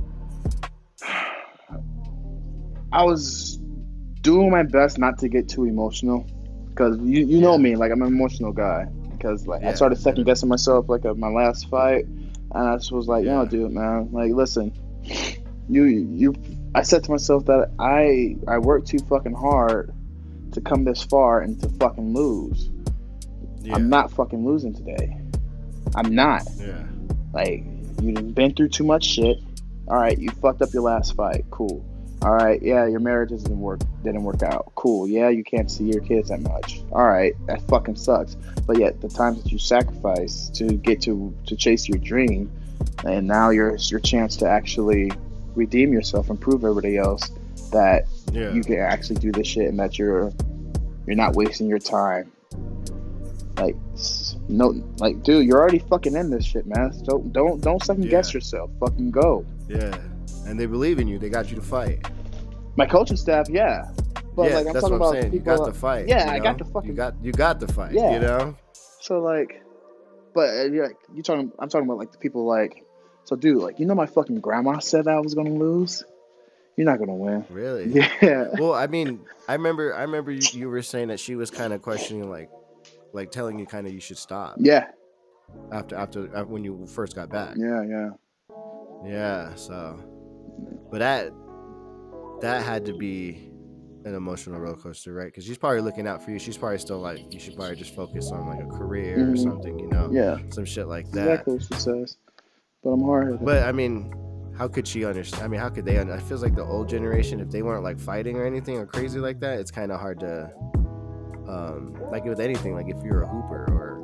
I was doing my best not to get too emotional, because you you know Yeah. me, like I'm an emotional guy. Because like I Yeah, started second yeah. guessing myself like at my last fight, and I just was like, Yeah. yo, dude, man, like listen, you you. I said to myself that I I worked too fucking hard to come this far and to fucking lose. Yeah. I'm not fucking losing today. I'm not. Yeah. Like, you've been through too much shit. All right, you fucked up your last fight. Cool. All right, yeah, your marriage didn't work. Didn't work out. Cool. Yeah, you can't see your kids that much. All right, that fucking sucks. But yet, the times that you sacrifice to get to to chase your dream, and now your your chance to actually redeem yourself and prove everybody else that Yeah. you can actually do this shit and that you're you're not wasting your time. Like, no, like, dude, you're already fucking in this shit, man. So don't don't don't second guess Yeah. yourself. Fucking go. Yeah. And they believe in you. They got you to fight. My coaching staff, yeah. But yeah, like, I'm that's talking what I'm about saying. You people. got the fight. Yeah, you I know? got the fucking. You got you got the fight. Yeah. You know. So like, but uh, you're like, you talking? I'm talking about like the people like. So dude, like, you know, my fucking grandma said I was gonna lose. You're not gonna win. Really? Yeah. Well, I mean, I remember I remember you, you were saying that she was kind of questioning, like, like telling you kind of you should stop. Yeah. After after after when you first got back. Yeah. Yeah. Yeah. So, but that that had to be an emotional roller coaster, right? Because she's probably looking out for you. She's probably still like, you should probably just focus on like a career Mhm. or something, you know? Yeah. Some shit like that. Exactly what she says. But I'm hard-headed. But I mean, how could she understand? I mean, how could they? Under- it feels like the old generation, if they weren't like fighting or anything or crazy like that, it's kind of hard to, um, like with anything. Like if you're a hooper or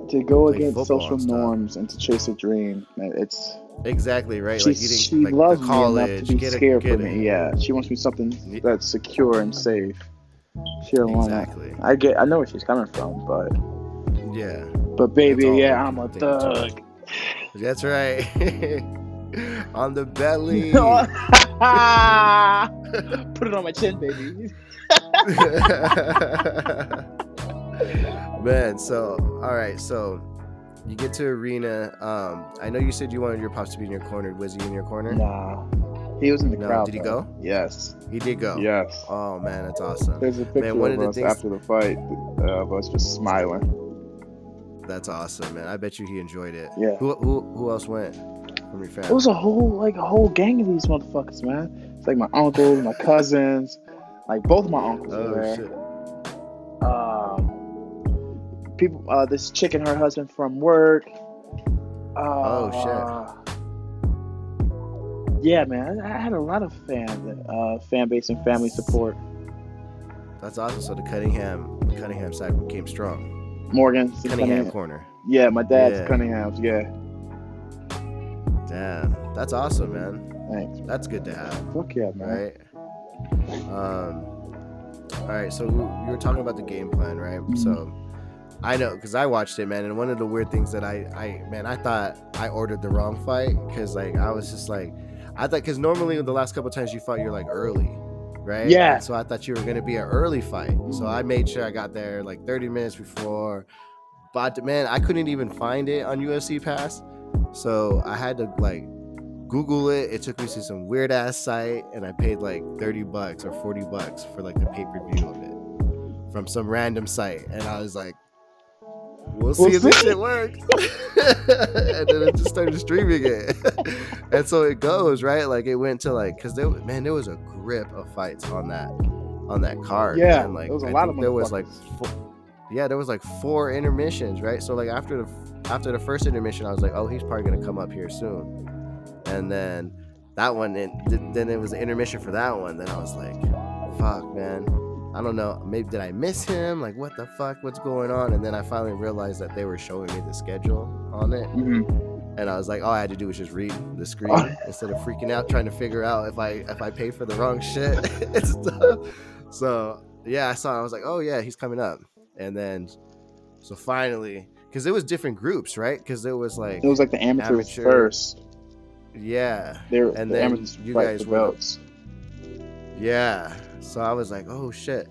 to go play against football social and stuff. norms and to chase a dream. man, It's Exactly, right? she, Like you didn't she like loves the me enough college, to be get a, scared get for a- me. Yeah, she wants me something Ye- that's secure and safe. She don't want Exactly. I get. I know where she's coming from, but Yeah. but baby, all yeah, I I'm can a think to. thug. That's right. On the belly. Put it on my chin, baby. Man, so all right, so you get to arena. Um, I know you said you wanted your pops to be in your corner. Was he in your corner? Nah, he was in the No, crowd. did he though. go? Yes. He did go. Yes. Oh man, that's awesome. There's a picture one of of the us things- after the fight uh, of us just smiling. That's awesome, man. I bet you he enjoyed it. Yeah. Who who who else went from your family? It was a whole like a whole gang of these motherfuckers, man. It's like my uncles, my cousins, like both of my uncles were Oh there. shit. Um, people, uh, this chick and her husband from work. Uh, Oh, shit. Yeah, man, I, I had a lot of fan, uh, fan base and family support. That's awesome. So the Cunningham, the Cunningham side came strong. Morgan, Cunningham corner. Yeah, my dad's Yeah. Cunningham's. Yeah, Damn, that's awesome, man. thanks. That's good to have, Fuck yeah, man. right? Um, all right. So we you were talking about the game plan, right? Mhm. So I know because I watched it, man. And one of the weird things that I, I, man, I thought I ordered the wrong fight because like I was just like, I thought because normally the last couple times you fought, you're like early. Right? Yeah. And so I thought you were gonna be an early fight. So I made sure I got there like thirty minutes before. But man, I couldn't even find it on U F C Pass. So I had to like Google it. It took me to some weird ass site and I paid like thirty bucks or forty bucks for like the pay-per-view of it from some random site. And I was like, we'll see We'll if this see. shit works. And then I just started streaming it. And so it goes, right? Like it went to like, cause there, man, there was a grip of fights on that, on that card. Yeah, man. Like there was a I lot think of there was like, motherfuckers. four, yeah, there was like four intermissions, right? So like after the after the first intermission, I was like, oh, he's probably gonna come up here soon. And then that one, it, then it was the intermission for that one. Then I was like, fuck, man. I don't know. Maybe did I miss him? Like, what the fuck? What's going on? And then I finally realized that they were showing me the schedule on it. Mhm. And I was like, all I had to do was just read the screen instead of freaking out trying to figure out if I if I paid for the wrong shit and stuff. So yeah, I saw. I was like, oh yeah, he's coming up. And then so finally, because it was different groups, right? Because it was like It was like the amateurs Amateur. first. yeah, They were And the then amateurs you fight guys for were the- belts. yeah. So I was like, oh shit.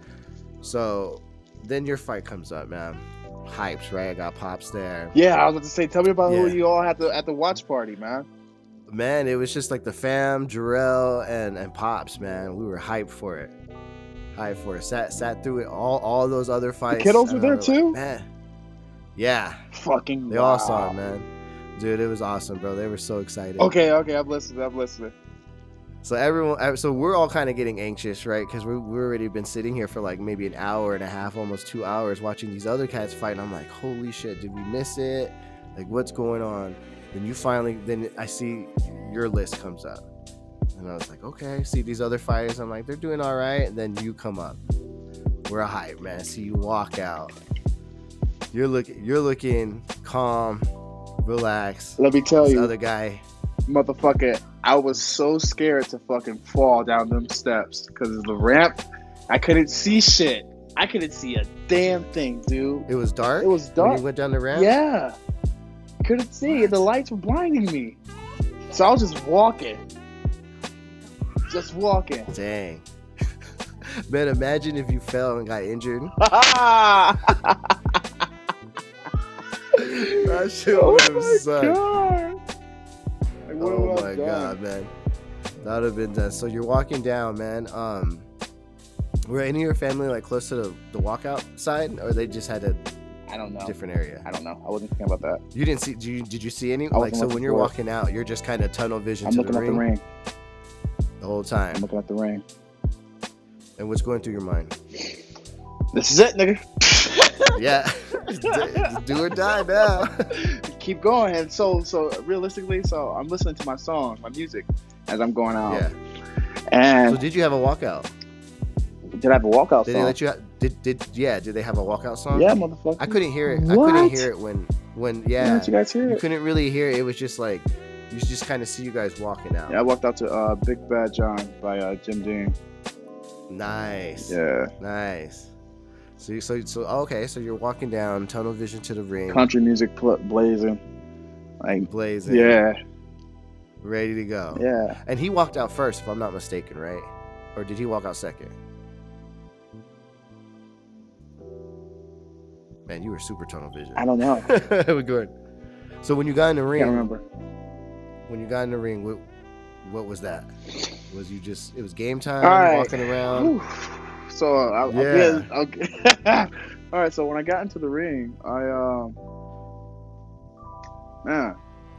So then your fight comes up, man. Hypes, right? I got Pops there. Yeah, I was about to say, tell me about who Yeah. you all had the at the watch party, man. Man, it was just like the fam, Jarrell, and and Pops, man. We were hyped for it. Hyped for it. Sat sat through it all all those other fights. kiddos were and there I was too? Like, man. Yeah. Fucking They wow. all saw it, man. Dude, it was awesome, bro. They were so excited. Okay, okay, I'm listening. I'm listening. So everyone, so we're all kind of getting anxious, right? Because we we already been sitting here for like maybe an hour and a half, almost two hours, watching these other cats fight. And I'm like, holy shit, did we miss it? Like, what's going on? Then you finally, then I see your list comes up, and I was like, okay, see these other fighters. I'm like, they're doing all right. And then you come up. We're hype, man. See you walk out. You're looking, you're looking calm, relaxed. Let me tell This you, other guy. motherfucker, I was so scared to fucking fall down them steps because of the ramp. I couldn't see shit. I couldn't see a damn thing, dude. It was dark. It was When dark. you went down the ramp. Yeah. Couldn't see. The lights were blinding me. So I was just walking. Just walking. Dang. Man, imagine if you fell and got injured. That shit Oh would have my sucked. god. Like, what Oh have I my done? god, man. That would have been done. So you're walking down, man. Um, were any of your family like close to the, the walkout side, or they just had a I don't know. different area? I don't know. I wasn't thinking about that. You didn't see? Did you, did you see any? I wasn't Like, so looking when you're for it. walking out, you're just kind of tunnel vision I'm to looking the at ring, the ring. the whole I'm time. looking at the ring. And what's going through your mind? This is it, nigga. Yeah, just do- just do or die now. Keep going. And so, so realistically, so I'm listening to my song, my music, as I'm going out. Yeah. And So did you have a walkout? Did I have a walkout Did song? they let you? Ha- did did yeah? Did they have a walkout song? Yeah, motherfucker. I couldn't hear it. I What? couldn't hear it when when Why yeah. didn't you guys hear You it? couldn't really hear it. It was just like you just kind of see you guys walking out. Yeah, I walked out to uh, Big Bad John by uh, Jim Dean. Nice. Yeah. Nice. So you, so so okay. So you're walking down, tunnel vision to the ring, Country music pl- blazing. Like, blazing, yeah, ready to go. yeah. And he walked out first, if I'm not mistaken, right? Or did he walk out second? Man, you were super tunnel vision. I don't know. We're good. So when you got in the ring, Can't remember. when you got in the ring, what what was that? Was you just it was game time, All right. walking around? Whew. So I'll, Yeah. I'll be, I'll, all right. So when I got into the ring, I um, man,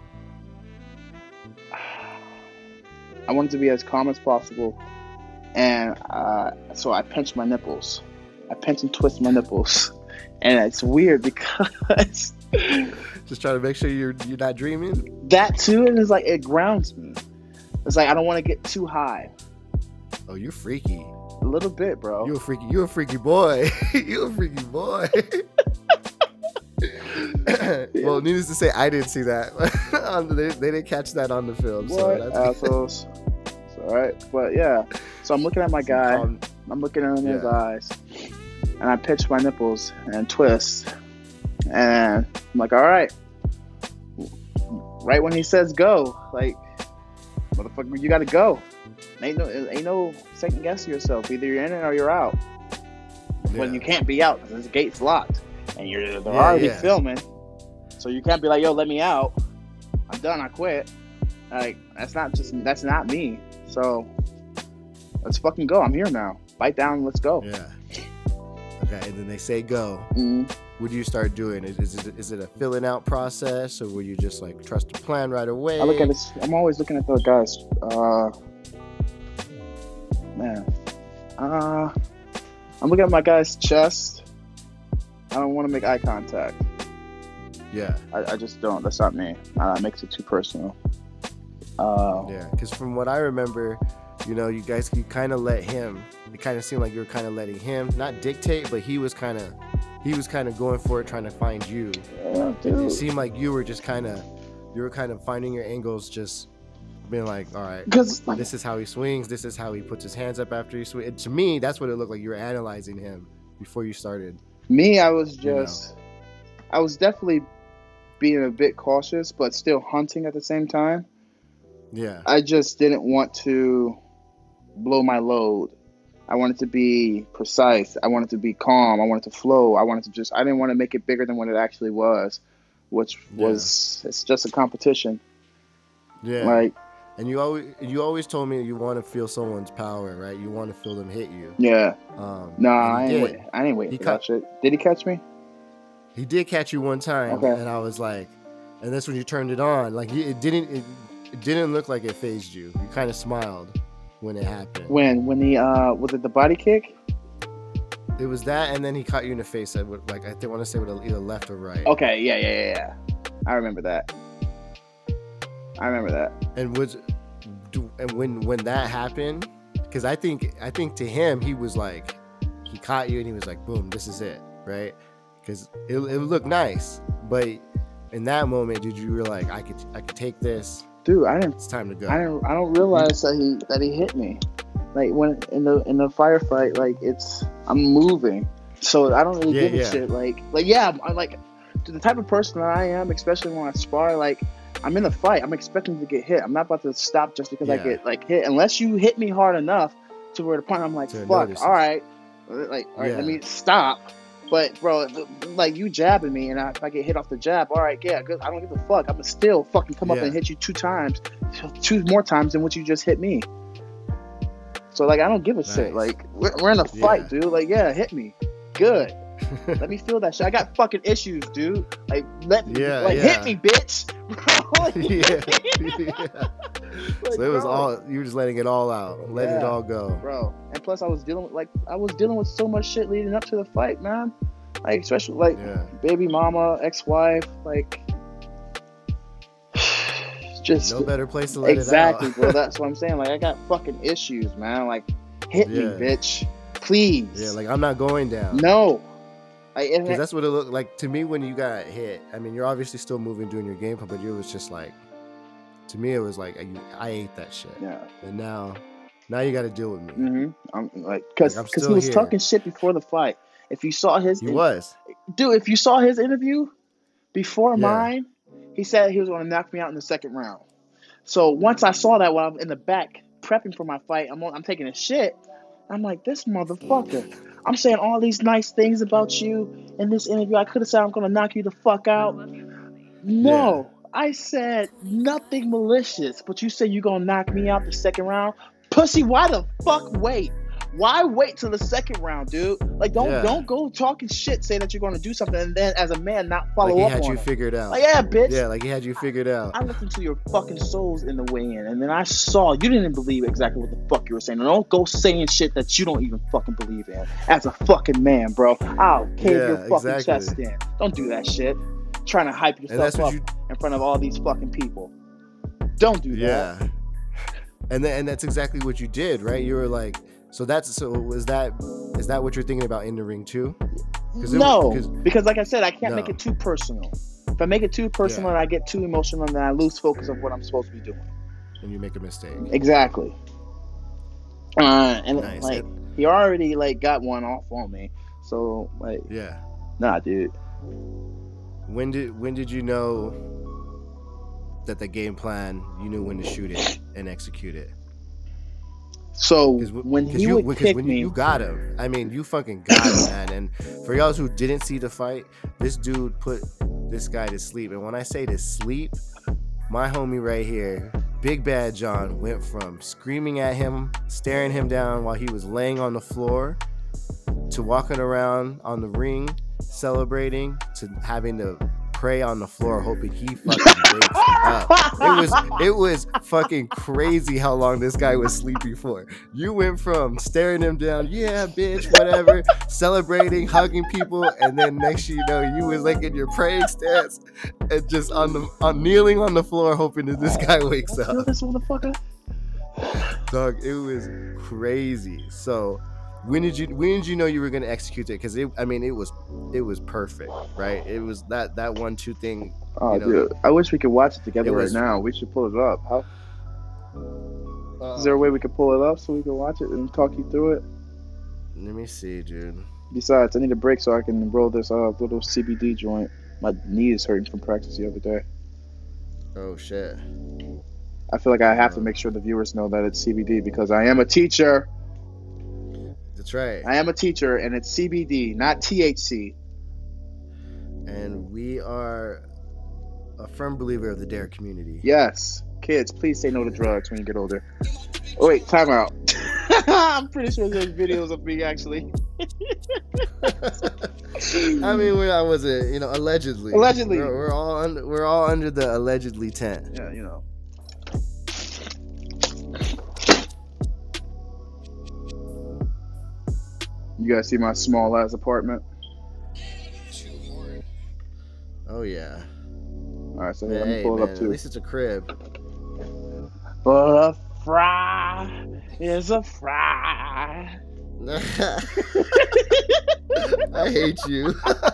I wanted to be as calm as possible, and uh, so I pinched my nipples. I pinch and twist my nipples, and it's weird because Just trying to make sure you're you're not dreaming. that too, and it's like it grounds me. It's like I don't want to get too high. Oh, you're freaky. A little bit, bro. You a freaky. You a freaky boy. You a freaky boy. Well, needless to say, I didn't see that. On the- they, they didn't catch that on the film. So What that's assholes? It's all right, but yeah. So I'm looking at my guy. Um, I'm looking in his Yeah. eyes, and I pinch my nipples and twist, and I'm like, all right. Right when he says go, like, motherfucker, you gotta go. Ain't no, ain't no second guessing yourself. Either you're in it or you're out. When yeah. you can't be out because the gate's locked, and you're they're Yeah, already yeah. filming, so you can't be like, yo, let me out. I'm done. I quit. Like that's not just that's not me. So let's fucking go. I'm here now. Bite down. Let's go. Yeah. Okay, and then they say go. Mm. What do you start doing? Is, is, it, is it a filling out process, or will you just like trust the plan right away? I look at this. I'm always looking at the guys. Uh, man, uh, I'm looking at my guy's chest. I don't want to make eye contact. Yeah, I, I just don't. That's not me. Uh, it makes it too personal. Uh, yeah. Because from what I remember, you know, you guys, you kind of let him. It kind of seemed like you were kind of letting him not dictate, but he was kind of, he was kind of going for it, trying to find you. yeah, It dude. seemed like you were just kind of, you were kind of finding your angles, just being like, all right, Because like, this is how he swings. This is how he puts his hands up after he swings. To me, that's what it looked like. You were analyzing him before you started. me, I was You know. just, I was definitely being a bit cautious, but still hunting at the same time. Yeah. I just didn't want to blow my load. I wanted to be precise. I wanted to be calm. I wanted to flow. I wanted to just, I didn't want to make it bigger than what it actually was, which was, it's just a competition. Yeah. Like, And you always you always told me you want to feel someone's power, right? You want to feel them hit you. yeah. Um, No, and I he ain't, did. wait, I ain't waiting He for cut- that shit. Did he catch me? He did catch you one time, Okay. and I was like, and that's when you turned it on. Like you- it didn't it, it didn't look like it phased you. You kind of smiled when it happened. When, when the, uh, was it the body kick? It was that, and then he caught you in the face. At, what- like I think want to say with a, either left or right. Okay, yeah, yeah, yeah, yeah. I remember that. I remember that. And was do, and when when that happened, because I think I think to him he was like, he caught you and he was like, boom, this is it, right? Because it it looked nice, but in that moment, did you realize like, I could I could take this? Dude, I didn't It's time to go. I don't I don't realize that he that he hit me. Like when in the in the firefight, like it's I'm moving, so I don't really Yeah, give a yeah. shit. Like like yeah, I'm, I'm like to the type of person that I am, especially when I spar. Like I'm in the fight, I'm expecting to get hit. I'm not about to stop just because I Yeah. get like hit, unless you hit me hard enough to where the point I'm like, To fuck, notice all it. right, like all right, let Yeah. me stop. But bro, like you jabbing me, and I, if I get hit off the jab, all right, yeah, good. I don't give a fuck. I'm gonna still fucking come up Yeah. and hit you two times, two more times than what you just hit me. So like, I don't give a shit. Nice. Like we're, we're in a fight, Yeah. dude. Like yeah, hit me, good. Let me feel that shit. I got fucking issues, dude. Like let me, Yeah, like yeah. hit me, bitch. Like, yeah. yeah. like, So it was bro. all you were just letting it all out, letting it Yeah. all go. bro. And plus, I was dealing with like I was dealing with so much shit leading up to the fight, man. Like especially like Yeah. baby mama, ex-wife, like just No better place to let exactly, it out. bro. That's what I'm saying. Like I got fucking issues, man. Like hit Yeah. me, bitch. Please. Yeah, like I'm not going down. No. I, Because that's what it looked like to me when you got hit. I mean, you're obviously still moving, doing your game plan, but it was just like, to me, it was like I, I ate that shit. Yeah. And now, now you got to deal with me. Mm-hmm. I'm like, because Like, I'm because still he was here. talking shit before the fight. If you saw his, He was. dude, if you saw his interview before Yeah. mine, he said he was going to knock me out in the second round. So once I saw that while I'm in the back prepping for my fight, I'm on, I'm taking a shit. I'm like, this motherfucker. I'm saying all these nice things about you in this interview. I could have said I'm going to knock you the fuck out. No, I said nothing malicious, but you said you're going to knock me out the second round. Pussy, why the fuck wait? Why wait till the second round, dude? Like, don't Yeah. don't go talking shit, saying that you're going to do something, and then as a man not follow Like he up had on you it. figured out. Like, yeah, bitch. Yeah, like he had you figured out. I listened to your fucking souls in the weigh-in, and then I saw you didn't believe exactly what the fuck you were saying. And don't go saying shit that you don't even fucking believe in. As a fucking man, bro, I'll cave Yeah, your fucking exactly. chest in. Don't do that shit. Trying to hype And that's yourself what up you. in front of all these fucking people. Don't do that. Yeah. And then, and that's exactly what you did, right? You were like, so that's so is that is that what you're thinking about in the ring too? 'Cause it- No, 'cause- because like I said, I can't No. make it too personal. If I make it too personal Yeah. and I get too emotional, then I lose focus of what I'm supposed to be doing. and you make a mistake. Exactly. Uh, and Nice. like he already like got one off on me, so like Yeah. nah, dude. When did when did you know that the game plan, you knew when to shoot it and execute it? So Because when he you, would because kick when me, you, you got him, I mean, you fucking got him, man. And for y'all who didn't see the fight, this dude put this guy to sleep. And when I say to sleep, my homie right here, Big Bad John, went from screaming at him, staring him down while he was laying on the floor, to walking around on the ring, celebrating, to having to pray on the floor, hoping he fucking wakes up. It was it was fucking crazy how long this guy was sleeping for. You went from staring him down, yeah, bitch, whatever, celebrating, hugging people, and then next thing you know, you was like in your praying stance and just on the on kneeling on the floor, hoping that this guy wakes Let's kill up. this motherfucker. Dog, it was crazy. So when did you when did you know you were gonna execute it? Because it, I mean, it was it was perfect, right? It was that that one two thing. Oh, you know, dude, I wish we could watch it together it right was- now. We should pull it up. How, uh, is there a way we could pull it up so we can watch it and talk you through it? Let me see, dude. Besides, I need a break so I can roll this uh, little C B D joint. My knee is hurting from practice the other day. Oh shit. I feel like I have to make sure the viewers know that it's C B D because I am a teacher. That's right. I am a teacher, and it's C B D, not T H C. And we are a firm believer of the dare community. Yes. Kids, please say no to drugs when you get older. Oh, wait, time out. I'm pretty sure there's videos of me actually. I mean, we're, I wasn't, you know, allegedly. Allegedly. We're, we're all under, we're all under the allegedly tent. Yeah, you know. You guys see my small ass apartment? Oh yeah. All right, so Yeah, let me hey, pull it man, up at too. least it's a crib. But a fry is a fry. I hate you.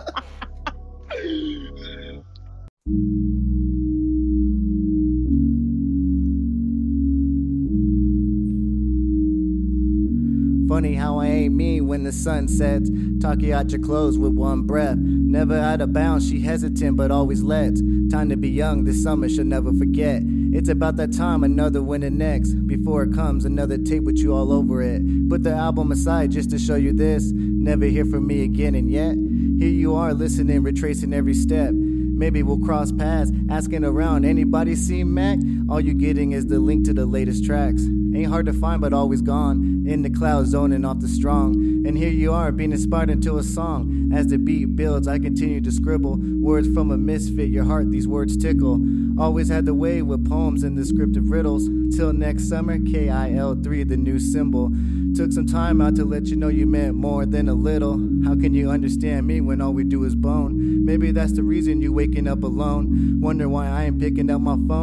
Funny how I ain't mean when the sun sets. Talk you out your clothes with one breath. Never out of bounds, she hesitant but always lets. Time to be young, this summer she'll never forget. It's about that time, another winter next. Before it comes, another tape with you all over it. Put the album aside just to show you this. Never hear from me again, and yet here you are listening, retracing every step. Maybe we'll cross paths, asking around, anybody see Mac? All you getting is the link to the latest tracks. Ain't hard to find, but always gone. In the clouds, zoning off the strong. And here you are, being inspired into a song. As the beat builds, I continue to scribble. Words from a misfit, your heart, these words tickle. Always had the way with poems and descriptive riddles. Till next summer, K I L three, the new symbol. Took some time out to let you know you meant more than a little. How can you understand me when all we do is bone? Maybe that's the reason you waking up alone. Wonder why I ain't picking up my phone.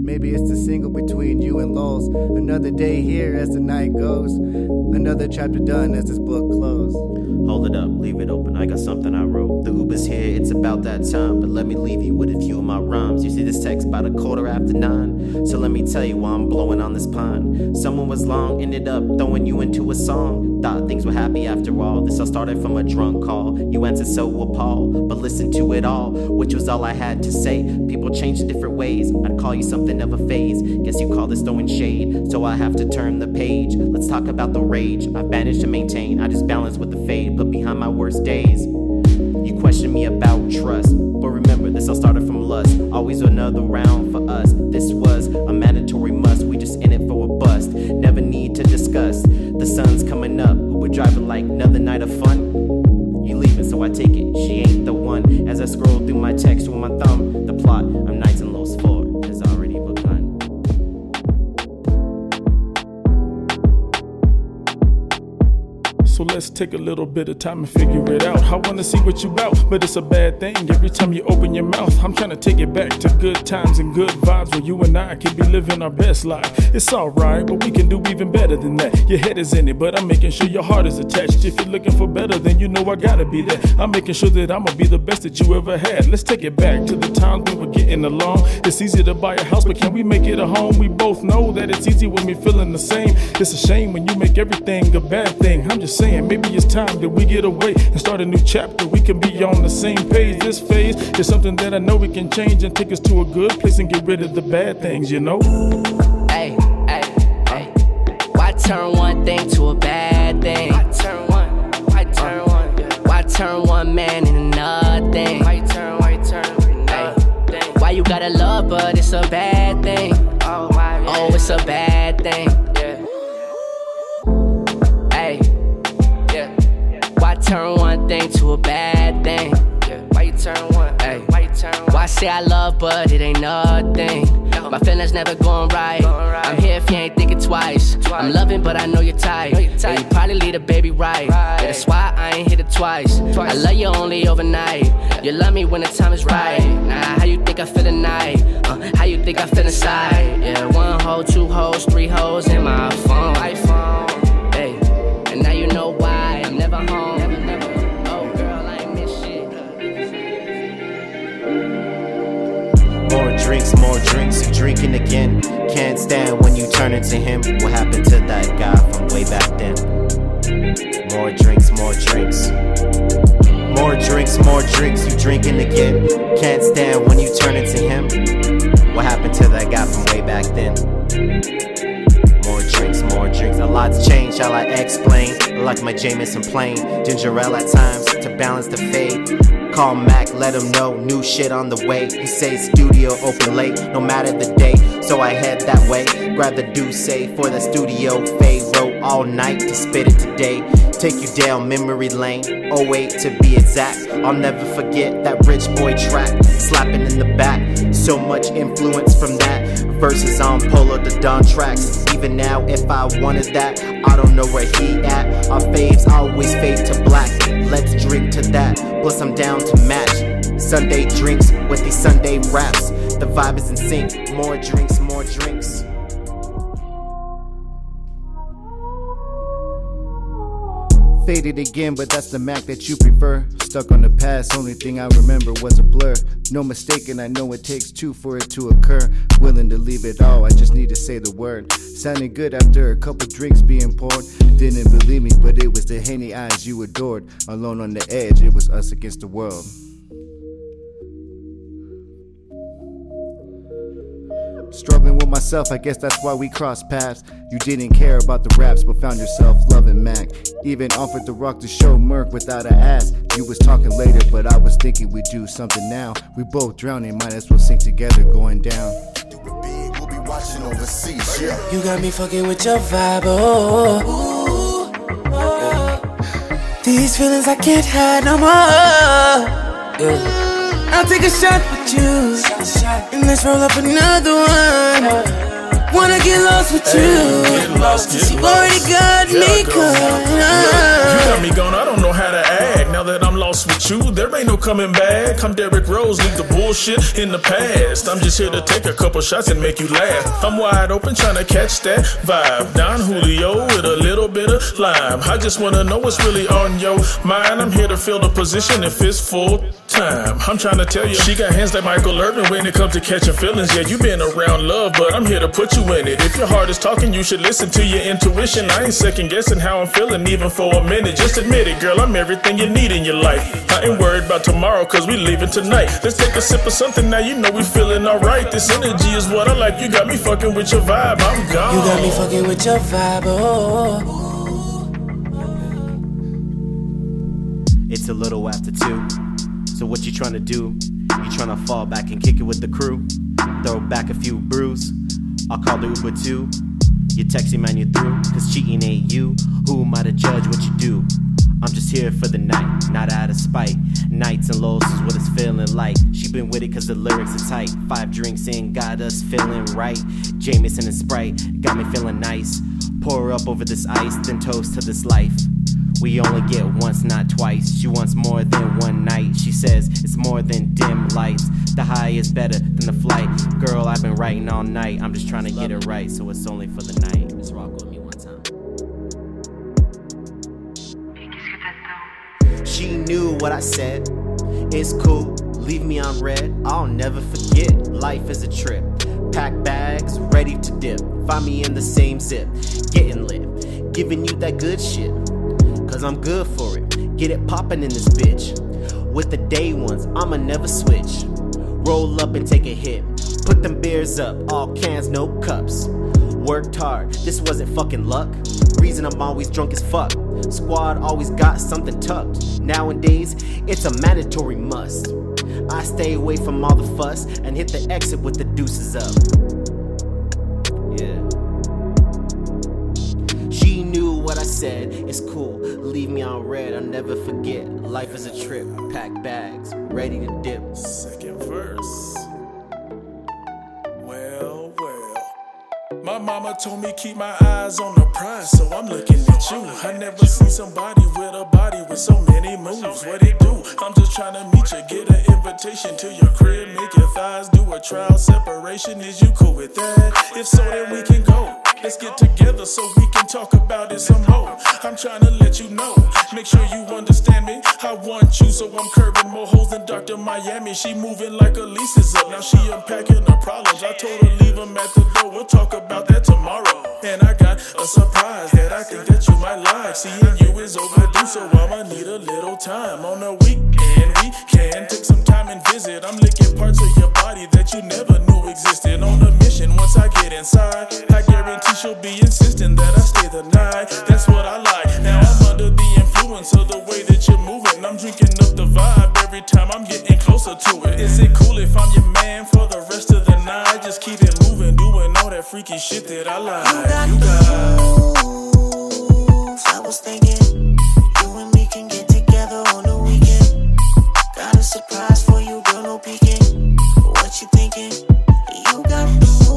Maybe it's the single between you and Lowe's. Another day here as the night goes. Another chapter done as this book closed. Hold it up, leave it open, I got something I wrote. The Uber's here, it's about that time, but let me leave you with a few of my rhymes. You see this text about a quarter after nine, so let me tell you why I'm blowing on this pine. Someone was long, ended up throwing you into a song. Thought things were happy after all, this all started from a drunk call. You answered so appalled, but listened to it all, which was all I had to say. People change in different ways, I'd call you something of a phase. Guess you call this throwing shade, so I have to turn the page. Let's talk about the rage I've managed to maintain, I just balance with the fade. But behind my worst days, you question me about trust, but remember this all started from lust. Always another round for us, this was a mandatory must. We just in it for a bust, never need to discuss. The sun's coming up, we're driving like another night of fun. You leaving, so I take it, she ain't the one. As I scroll through my text with my thumb, the plot of Nights and Lows four has already begun. So let's take a little bit of time and figure it out. I wanna see what you about, but it's a bad thing. Every time you open your mouth, I'm trying to take it back to good times and good vibes where you and I could be living our best life. It's alright, but we can do even better than that. Your head is in it, but I'm making sure your heart is attached. If you're looking for better, then you know I gotta be there. I'm making sure that I'ma be the best that you ever had. Let's take it back to the times when we're getting along. It's easy to buy a house, but can we make it a home? We both know that it's easy when we're feeling the same. It's a shame when you make everything a bad thing. I'm just saying, maybe it's time that we get away and start a new chapter. We can be on the same page. This phase is something that I know we can change and take us to a good place and get rid of the bad things, you know? Hey, hey, hey. Why turn one thing to a bad thing? Why turn one? Why turn one? Why turn one man into another thing? Why turn? Why turn? Hey. Why you gotta love, but it's a bad thing? Oh, why? Oh, it's a bad thing. Why turn one thing to a bad thing? Yeah. Why you turn one? Ay. Why you turn one? Why say I love, but it ain't nothing? No. My feelings never going right. going right. I'm here if you ain't thinking twice. twice. I'm loving, but I know you're tight. Know you're tight. Yeah, you probably leave a baby right. right. Yeah, that's why I ain't hit it twice. twice. I love you only overnight. Yeah. You love me when the time is right. right. Nah, how you think I feel tonight? Uh, how you think I feel inside? Yeah, one hoe, two hoes, three hoes in my phone. iPhone. Hey, and now you know why I'm never home. More drinks, more drinks, you drinking again. Can't stand when you turn into him. What happened to that guy from way back then? More drinks, more drinks. More drinks, more drinks, you drinking again. Can't stand when you turn into him. What happened to that guy from way back then? More drinks, more drinks. A lot's changed, shall I explain? I like my Jameson plain. Ginger ale at times to balance the fade. Call Mac, let him know, new shit on the way. He say studio open late, no matter the day. So I head that way, grab the Douce for the studio fade. Wrote all night to spit it today. Take you down memory lane, oh eight to be exact. I'll never forget that Rich Boy track, slapping in the back. So much influence from that. Verses on Polo the Don tracks. Even now, if I wanted that, I don't know where he at. Our faves always fade to black. Let's drink to that, plus I'm down to match. Sunday drinks with these Sunday raps. The vibe is in sync. More drinks, more drinks. Faded again, but that's the Mac that you prefer. Stuck on the past, only thing I remember was a blur. No mistaking, I know it takes two for it to occur. Willing to leave it all, I just need to say the word. Sounding good after a couple drinks being poured. Didn't believe me, but it was the Henny eyes you adored. Alone on the edge, it was us against the world. Struggling with myself, I guess that's why we crossed paths. You didn't care about the raps, but found yourself loving Mac. Even offered to rock the show Merc without a ass. You was talking later, but I was thinking we'd do something now. We both drowning, might as well sink together going down. We'll be watching overseas, yeah. You got me fucking with your vibe, oh. Ooh, oh. These feelings I can't hide no more. Yeah. I'll take a shot with you, and let's roll up another one. Wanna get lost with you, get lost, get you lost. already got yeah, me go. caught. You got me gone, I don't know how to act now that I'm lost. lost with you, there ain't no coming back. I'm Derrick Rose, leave the bullshit in the past. I'm just here to take a couple shots and make you laugh. I'm wide open trying to catch that vibe. Don Julio with a little bit of lime. I just wanna know what's really on your mind. I'm here to fill the position if it's full time. I'm trying to tell you, she got hands like Michael Irvin when it comes to catching feelings. Yeah, you been around love, but I'm here to put you in it. If your heart is talking, you should listen to your intuition. I ain't second guessing how I'm feeling even for a minute. Just admit it, girl, I'm everything you need in your life. I ain't worried about tomorrow, cause we leaving tonight. Let's take a sip of something, now you know we feeling alright. This energy is what I like, you got me fucking with your vibe, I'm gone. You got me fucking with your vibe, oh. It's a little after two, so what you trying to do? You trying to fall back and kick it with the crew? Throw back a few brews, I'll call the Uber too. You texting, man, you through, cause cheating ain't you. Who am I to judge what you do? I'm just here for the night, not out of spite. Nights and lows is what it's feeling like. She been with it cause the lyrics are tight. Five drinks in, got us feeling right. Jameson and Sprite, got me feeling nice. Pour up over this ice, then toast to this life. We only get once, not twice. She wants more than one night. She says it's more than dim lights. The high is better than the flight. Girl, I've been writing all night. I'm just trying to get it right, so it's only for the night. Just rock with me one time. She knew what I said. It's cool, leave me on red. I'll never forget. Life is a trip. Pack bags, ready to dip. Find me in the same zip. Getting lit, giving you that good shit. Cause I'm good for it. Get it poppin' in this bitch. With the day ones, I'ma never switch. Roll up and take a hit. Put them beers up, all cans, no cups. Worked hard, this wasn't fucking luck. Reason I'm always drunk as fuck. Squad always got something tucked. Nowadays, it's a mandatory must. I stay away from all the fuss and hit the exit with the deuces up. Yeah. She knew what I said, it's cool, leave me on red, I'll never forget. Life is a trip, pack bags, ready to dip. Second verse. Well, well. My mama told me keep my eyes on the prize, so I'm looking at you. I never seen somebody with a body with so many moves. What it do? I'm just trying to meet you, get an invitation to your crib, make your thighs do a trial separation. Is you cool with that? If so, then we can go. Let's get together so we can talk about it some more. I'm trying to let you know, make sure you understand me. I want you, so I'm curving more holes than Doctor Miami. She moving like Elisa's up, now she unpacking her problems. I told her leave them at the door, we'll talk about that tomorrow. And I got a surprise that I think that you might like. Seeing you is overdue, so I'ma need a little time. On the weekend, we can take some time and visit. I'm licking parts of your body that you never knew existed. On a mission, once I get inside, I guarantee she'll be insisting that I stay the night. That's what I like. Now I'm under the influence of the way that you're moving. I'm drinking up the vibe every time I'm getting closer to it. Is it cool if I'm your man for the rest of the night? Just keep it moving, doing all that freaky shit that I like. You got you got moves. I was thinking you and me can get together on the weekend. Got a surprise for you, girl, no peeking. What you thinking? You got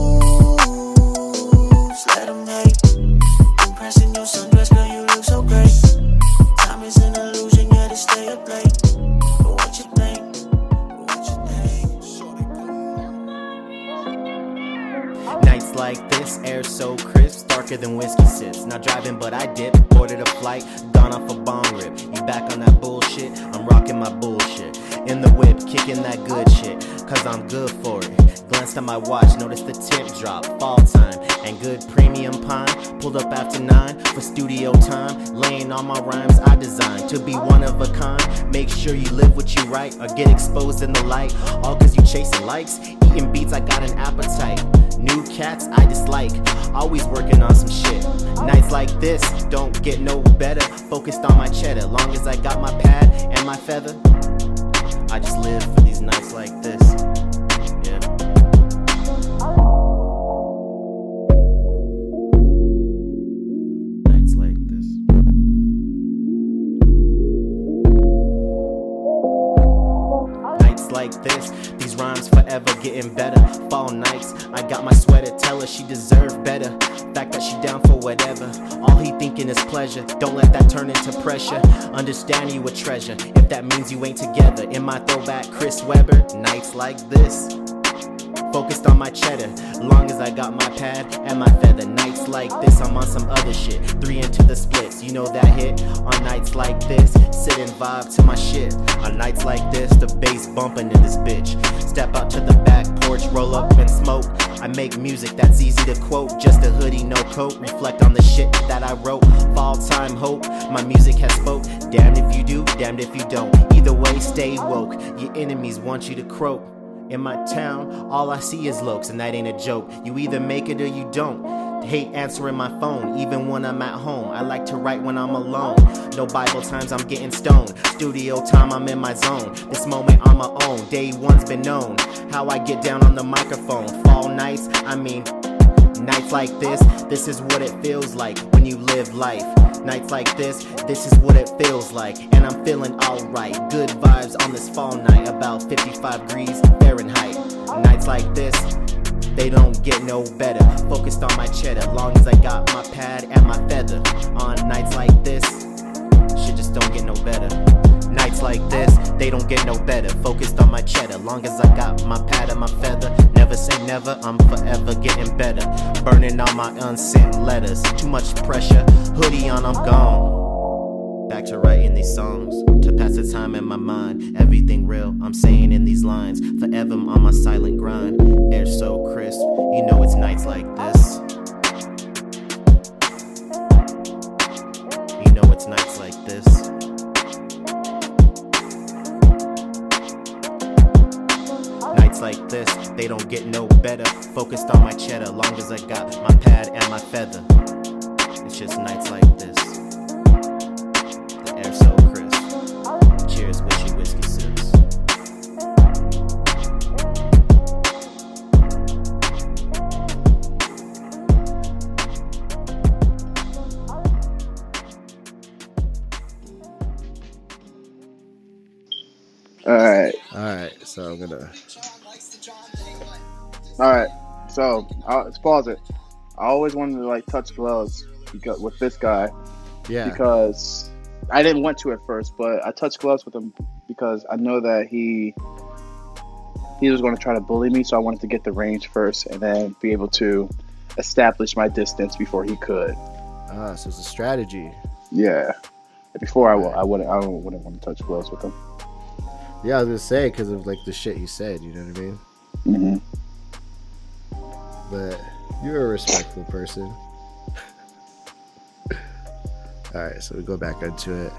moves, let them hate. Impressing your sundress, girl, you look so great. Time is an illusion, yeah, to stay up late. What you think? What you think? Nights like this, air so crisp, darker than whiskey sips. Not driving, but I dip. Boarded a flight, gone off a bomb rip. You back on that bullshit? I'm rocking my bullshit. In the whip, kicking that good shit, cause I'm good for it. Glanced at my watch, noticed the tip drop, fall time, and good premium pine. Pulled up after nine for studio time, laying all my rhymes I designed to be one of a kind. Make sure you live what you write, or get exposed in the light. All cause you chasing likes, eating beats, I got an appetite. New cats I dislike, always working on some shit. Nights like this don't get no better, focused on my cheddar. Long as I got my pad and my feather, I just live for these nights like this. Yeah. Nights like this. Nights like this, these rhymes forever getting better. Fall nights, I got my sweater, tell her she deserve better. Fact that she down for whatever, all he thinking is pleasure. Don't let that turn into pressure, understand you a treasure. If that means you ain't together, in my throwback Chris Webber, nights like this. Focused on my cheddar, long as I got my pad and my feather. Nights like this, I'm on some other shit. Three into the splits, you know that hit. On nights like this, sit and vibe to my shit. On nights like this, the bass bumping in this bitch. Step out to the back porch, roll up and smoke. I make music that's easy to quote. Just a hoodie, no coat. Reflect on the shit that I wrote. Fall time hope, my music has spoke. Damned if you do, damned if you don't. Either way, stay woke. Your enemies want you to croak. In my town, all I see is lokes, and that ain't a joke. You either make it or you don't. Hate answering my phone, even when I'm at home. I like to write when I'm alone. No Bible times, I'm getting stoned. Studio time, I'm in my zone. This moment on my own, day one's been known. How I get down on the microphone. Fall nights, I mean, nights like this. This is what it feels like when you live life. Nights like this, this is what it feels like. And I'm feeling alright. Good vibes on this fall night, about fifty-five degrees Fahrenheit. Nights like this, they don't get no better. Focused on my cheddar, long as I got my pad and my feather. On nights like this, shit just don't get no better. Nights like this, they don't get no better. Focused on my cheddar, long as I got my pad and my feather. Never say never, I'm forever getting better. Burning all my unsent letters. Too much pressure, hoodie on, I'm gone. Back to writing these songs, to pass the time in my mind. Everything real, I'm saying in these lines. Forever I'm on my silent grind. Air so crisp, you know it's nights like this. You know it's nights like this. Nights like this, they don't get no better. Focused on my cheddar, long as I got my pad and my feather. It's just nights like this. The air so crisp. Cheers, wishy whiskey sips. All right. All right, so I'm gonna. All right, so I'll, let's pause it. I always wanted to like touch gloves because, with this guy, Yeah. because I didn't want to at first, but I touched gloves with him because I know that he he was going to try to bully me, so I wanted to get the range first and then be able to establish my distance before he could. Ah, so it's a strategy. Yeah, before I w- I wouldn't I wouldn't want to touch gloves with him. Yeah, I was gonna say because of like the shit you said. You know what I mean? Mm-hmm. But you're a respectful person. All right, so we go back into it.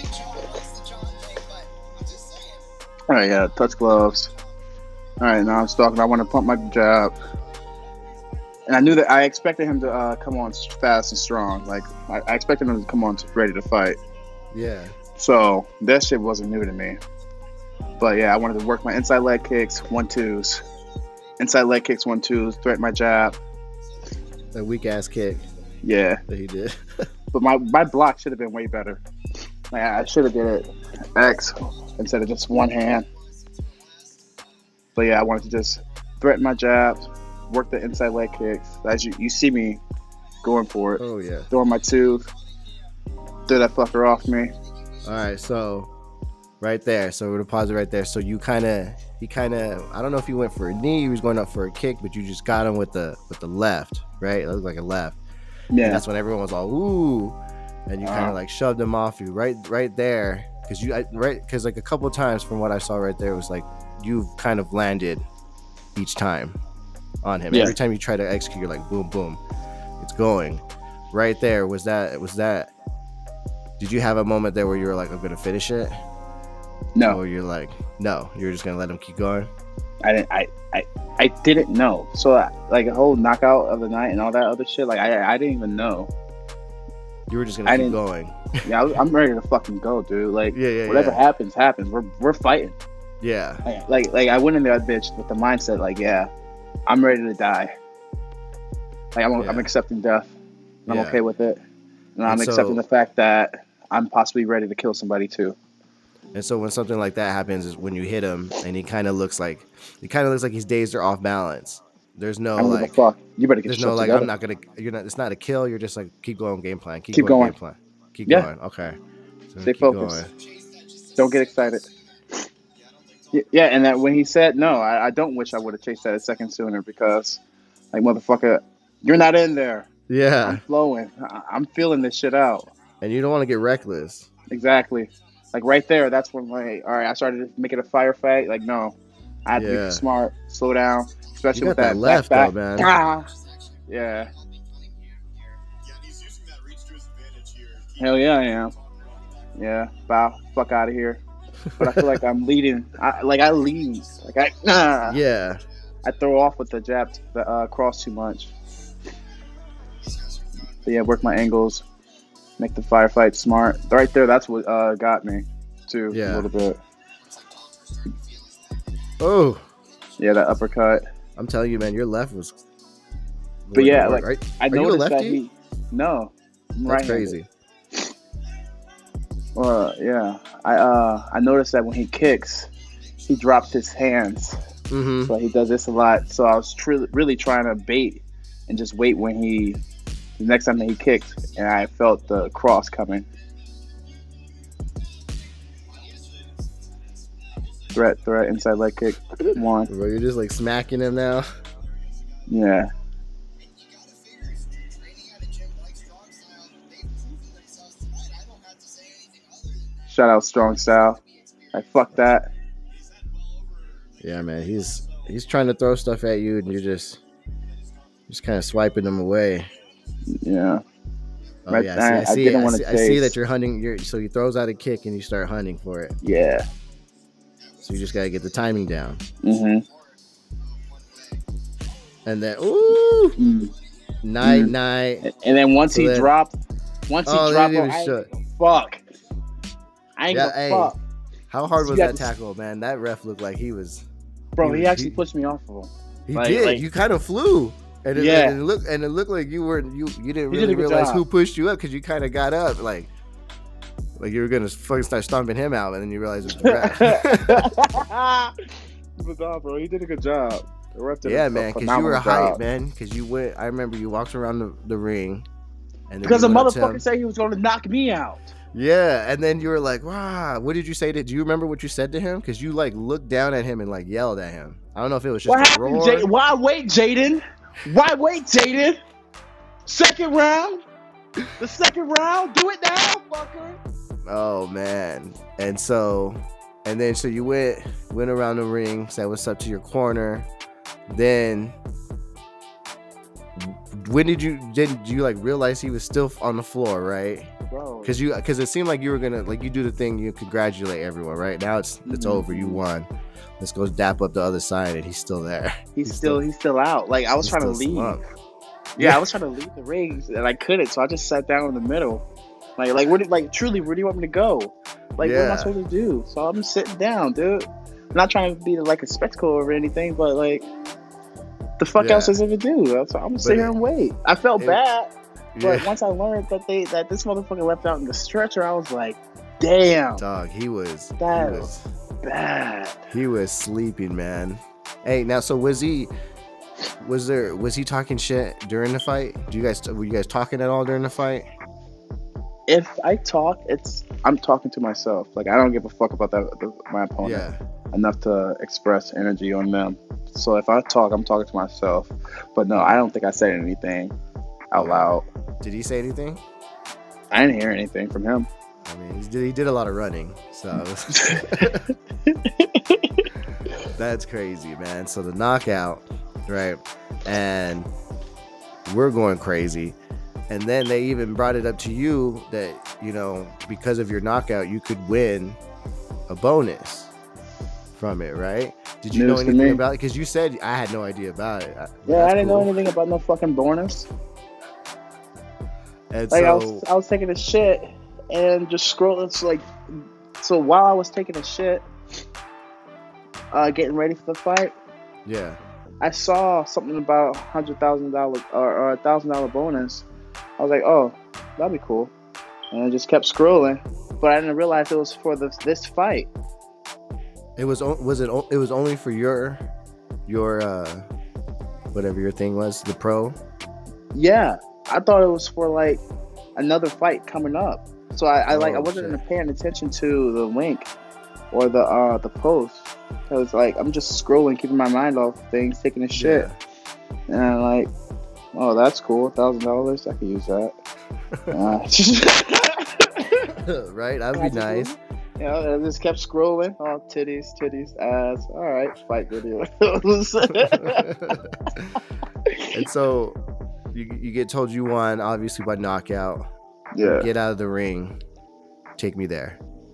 All right, yeah, touch gloves. All right, now I'm stalking. I want to pump my jab, and I knew that I expected him to uh, come on fast and strong. Like I, I expected him to come on ready to fight. Yeah. So that shit wasn't new to me. But yeah, I wanted to work my inside leg kicks, one twos, inside leg kicks, one twos, threat my jab. A weak ass kick Yeah, that he did. but my my block should have been way better. Like, I should have did it X instead of just one hand. But yeah, I wanted to just threaten my jabs, work the inside leg kicks. As you, you see me going for it. Oh yeah. Throwing my tooth, throw that fucker off me. All right, so right there. So we're gonna pause it right there. So you kind of, he kind of, I don't know if he went for a knee, he was going up for a kick, but you just got him with the with the left, right? It looked like a left. Yeah. And that's when everyone was all ooh, and you kind of Uh-huh. like shoved him off you right right there, because you I, right because like a couple of times from what I saw right there, it was like you've kind of landed each time on him. Yeah. Every time you try to execute, you're like boom boom, it's going right there. Was that was that? Did you have a moment there where you were like, I'm gonna finish it? No, Or you're like, no, you're just gonna let him keep going? I didn't. I, I, I didn't know. So I, like a whole knockout of the night and all that other shit. Like I, I didn't even know. You were just gonna I keep didn't- going. Yeah, I was, I'm ready to fucking go, dude. Like Yeah, yeah, whatever yeah. happens, happens. We're we're fighting. Yeah. Like, like like I went in that bitch with the mindset like, yeah, I'm ready to die. Like I'm I'm Yeah. accepting death. And I'm Yeah. okay with it. And I'm And so- accepting the fact that I'm possibly ready to kill somebody too. And so when something like that happens, is when you hit him, and he kind of looks like, he kind of looks like he's dazed or off balance. There's no I don't like, give a fuck. You better get there's your no shit like, together. I'm not gonna. You're not. It's not a kill. You're just like, keep going, game plan. Keep, Keep going, going. game plan. Keep Yeah. going. Okay. So Stay keep focused. going. Don't get excited. Y- Yeah, and that when he said no, I, I don't wish I would have chased that a second sooner because, like, motherfucker, you're not in there. Yeah. I'm flowing. I, I'm feeling this shit out. And you don't want to get reckless. Exactly. Like right there, that's when like, all right, I started to make it a firefight. Like, no, I had to Yeah. be smart, slow down, especially You with got that, that left, back, though, back. man. Ah! Yeah. Hell yeah, I am. Yeah, bow, fuck out of here. But I feel like I'm leading. I, like I lead. Like I, nah. Yeah. I throw off with the jab, the uh, cross too much. But yeah, work my angles, make the firefight smart. Right there, that's what uh, got me too. Yeah. A little bit. Oh. Yeah, that uppercut. I'm telling you, man, your left was. But yeah, Lord, like right? I Are you a noticed that lefty? he. No, I'm That's right-handed. crazy. Well, yeah, I uh I noticed that when he kicks, he drops his hands. Mm-hmm. So he does this a lot. So I was tr- really trying to bait and just wait when he, the next time that he kicked, and I felt the cross coming. Threat, threat, inside leg kick, one. Bro, you're just like smacking him now. Yeah. Shout out Strong Style. Like, fuck that. Yeah, man, he's he's trying to throw stuff at you, and you're just just kind of swiping them away. Yeah. Oh Right, yeah, I- I I see. I see, didn't I wanna see, I see that taste. you're hunting. You're, so he throws out a kick, and you start hunting for it. Yeah. So you just gotta get the timing down, Mm-hmm. and then ooh, Mm. night Mm. night. And then once So he then- dropped, once Oh, he they dropped, didn't him, I even ain't gonna fuck. I ain't Yeah, gonna hey, fuck. how hard You was got that to- tackle, man? That ref looked like he was. Bro, he he was- actually he- pushed me off of him. He Like- did. like- you kind of flew, and it, Yeah. and it looked and it looked like you weren't you you didn't He really did a good realize job. who pushed you up because you kind of got up like like you were gonna fucking start stomping him out, and then you realized it was the ref. But nah, bro, he did a good job. The ref did Yeah, a man, because you phenomenal were hyped, job. man. Because you went. I remember you walked around the, the ring, and then Because you the went up to him. motherfucker said he was going to knock me out. Yeah, and then you were like, "Wow, what did you say to?" Do you remember what you said to him? Because you like looked down at him and like yelled at him. I don't know if it was just What a happened, roar. Jaden? Why wait, Jaden? Why wait, Jaden? Second round? The second round? Do it now, fucker. Oh man. And so and then so you went went around the ring, said what's up to your corner. Then when did you did you like realize he was still on the floor, right? Bro. Cause you cause it seemed like you were gonna like you do the thing, you congratulate everyone, right? Now it's it's Mhm. over, you won. Let's go dap up the other side, and he's still there. He's, still, he's still out. Like, I was he's trying to still leave. slumped. Yeah, I was trying to leave the ring, and I couldn't, so I just sat down in the middle. Like, like, where did, like, truly, where do you want me to go? Like, what am Yeah. I supposed to do? So I'm sitting down, dude. I'm not trying to be like a spectacle or anything, but like, the fuck Yeah. else is it to do? So I'm gonna sit But here it- and wait. I felt it- bad, but Yeah. once I learned that they that this motherfucker left out in the stretcher, I was like, damn, Dog, he was That he was bad. he was sleeping, man. Hey, now so was he was there was he talking shit during the fight? Do you guys were you guys talking at all during the fight? If I talk, it's I'm talking to myself. Like, I don't give a fuck about that the, my opponent Yeah. enough to express energy on them. So if I talk, I'm talking to myself. But no, I don't think I said anything out loud. Did he say anything? I didn't hear anything from him. I mean, he did, he did a lot of running, so that's crazy, man. So the knockout, right? And we're going crazy. And then they even brought it up to you that, you know, because of your knockout, you could win a bonus from it, right? Did you know News to anything me. about it? Because you said I had no idea about it. Yeah, That's I didn't cool. know anything about no fucking bonus. And Like, I so, was I was taking a shit and just scrolling. It's like, so while I was taking a shit, uh, getting ready for the fight, yeah. I saw something about hundred thousand dollars or a thousand dollar bonus. I was like, oh, that'd be cool, and I just kept scrolling. but I didn't realize it was for this this fight. It was o- was it o- it was only for your your uh whatever your thing was, the pro. Yeah, I thought it was for like another fight coming up. So I, I like I Oh, wasn't shit. even paying attention to the link or the uh the post. Cause like I'm just scrolling, keeping my mind off things, taking a shit, and I'm like, oh, that's cool, a thousand dollars, I could use that. Uh, Right, that'd be nice. You know, I just kept scrolling. Oh, titties, titties, ass. All right, fight videos. And so you you get told you won, obviously by knockout. Yeah. Get out of the ring. Take me there.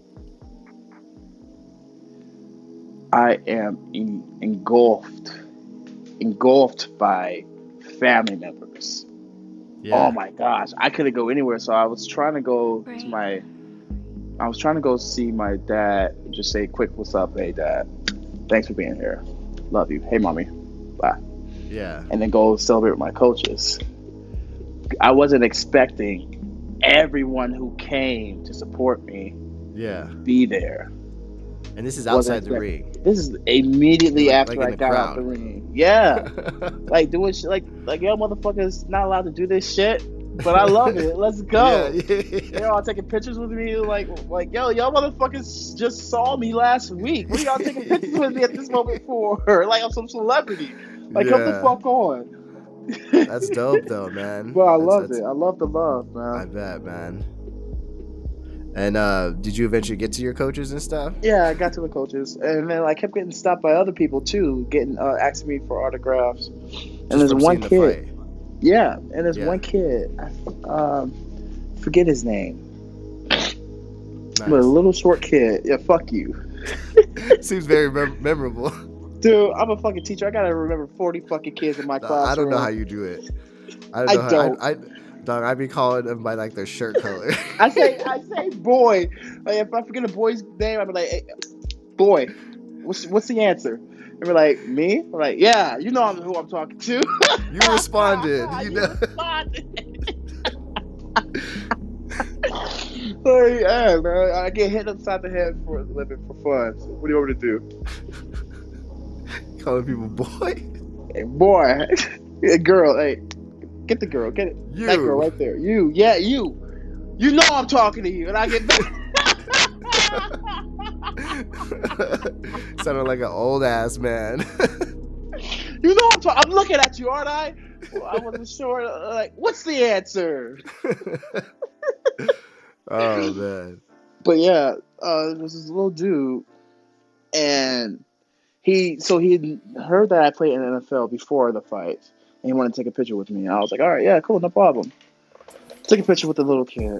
I am en- engulfed, engulfed by family members. Yeah. Oh my gosh, I couldn't go anywhere. So I was trying to go to my, I was trying to go see my dad. Just say quick, "What's up, hey dad? Thanks for being here. Love you. Hey mommy, bye." Yeah. And then go celebrate with my coaches. I wasn't expecting everyone who came to support me Yeah. be there. And this is Wasn't outside the expecting- ring. This is immediately Like- after like in I the got out crowd. the ring. Yeah, like doing shit, like like y'all motherfuckers not allowed to do this shit, but I love it. Let's go. Yeah, yeah, yeah. They're all taking pictures with me, like like yo, y'all motherfuckers just saw me last week. What are y'all taking pictures with me at this moment for? Like I'm some celebrity. Like come the Yeah. fuck on. That's dope though, man. But I That's- loved that's- it. I love the love, man. I bet, man. And uh did you eventually get to your coaches and stuff? Yeah, I got to the coaches, and then I kept getting stopped by other people too, getting uh, asking me for autographs. And Just there's from one seeing the kid, fight. yeah, and there's Yeah. one kid, I um, forget his name, Nice. but a little short kid. Yeah, fuck you, Seems very mem- memorable. dude. I'm a fucking teacher. I gotta remember forty fucking kids in my Nah, classroom. I don't know how you do it. I don't I know how don't. I, I dog, I'd be calling them by like their shirt color. I say, I say, boy. Like if I forget a boy's name, I'd be like, hey, boy, what's what's the answer? And we're like, me? I'm like, yeah, you know I'm, who I'm talking to. You responded, you know. Like, yeah, man, I get hit upside the head for a living for fun. So what do you want me to do? Calling people boy. Hey, boy, hey, girl, hey, get the girl, get it. You. That girl right there. You, yeah, you. You know I'm talking to you, and I get back. Sounded like an old ass man. You know I'm talking. I'm looking at you, aren't I? Well, I wasn't sure. uh, Like, what's the answer? Oh man. But yeah, uh, there was this little dude, and he so he had heard that I played in the N F L before the fight, and he wanted to take a picture with me. And I was like, all right, yeah, cool, no problem. Took a picture with the little kid,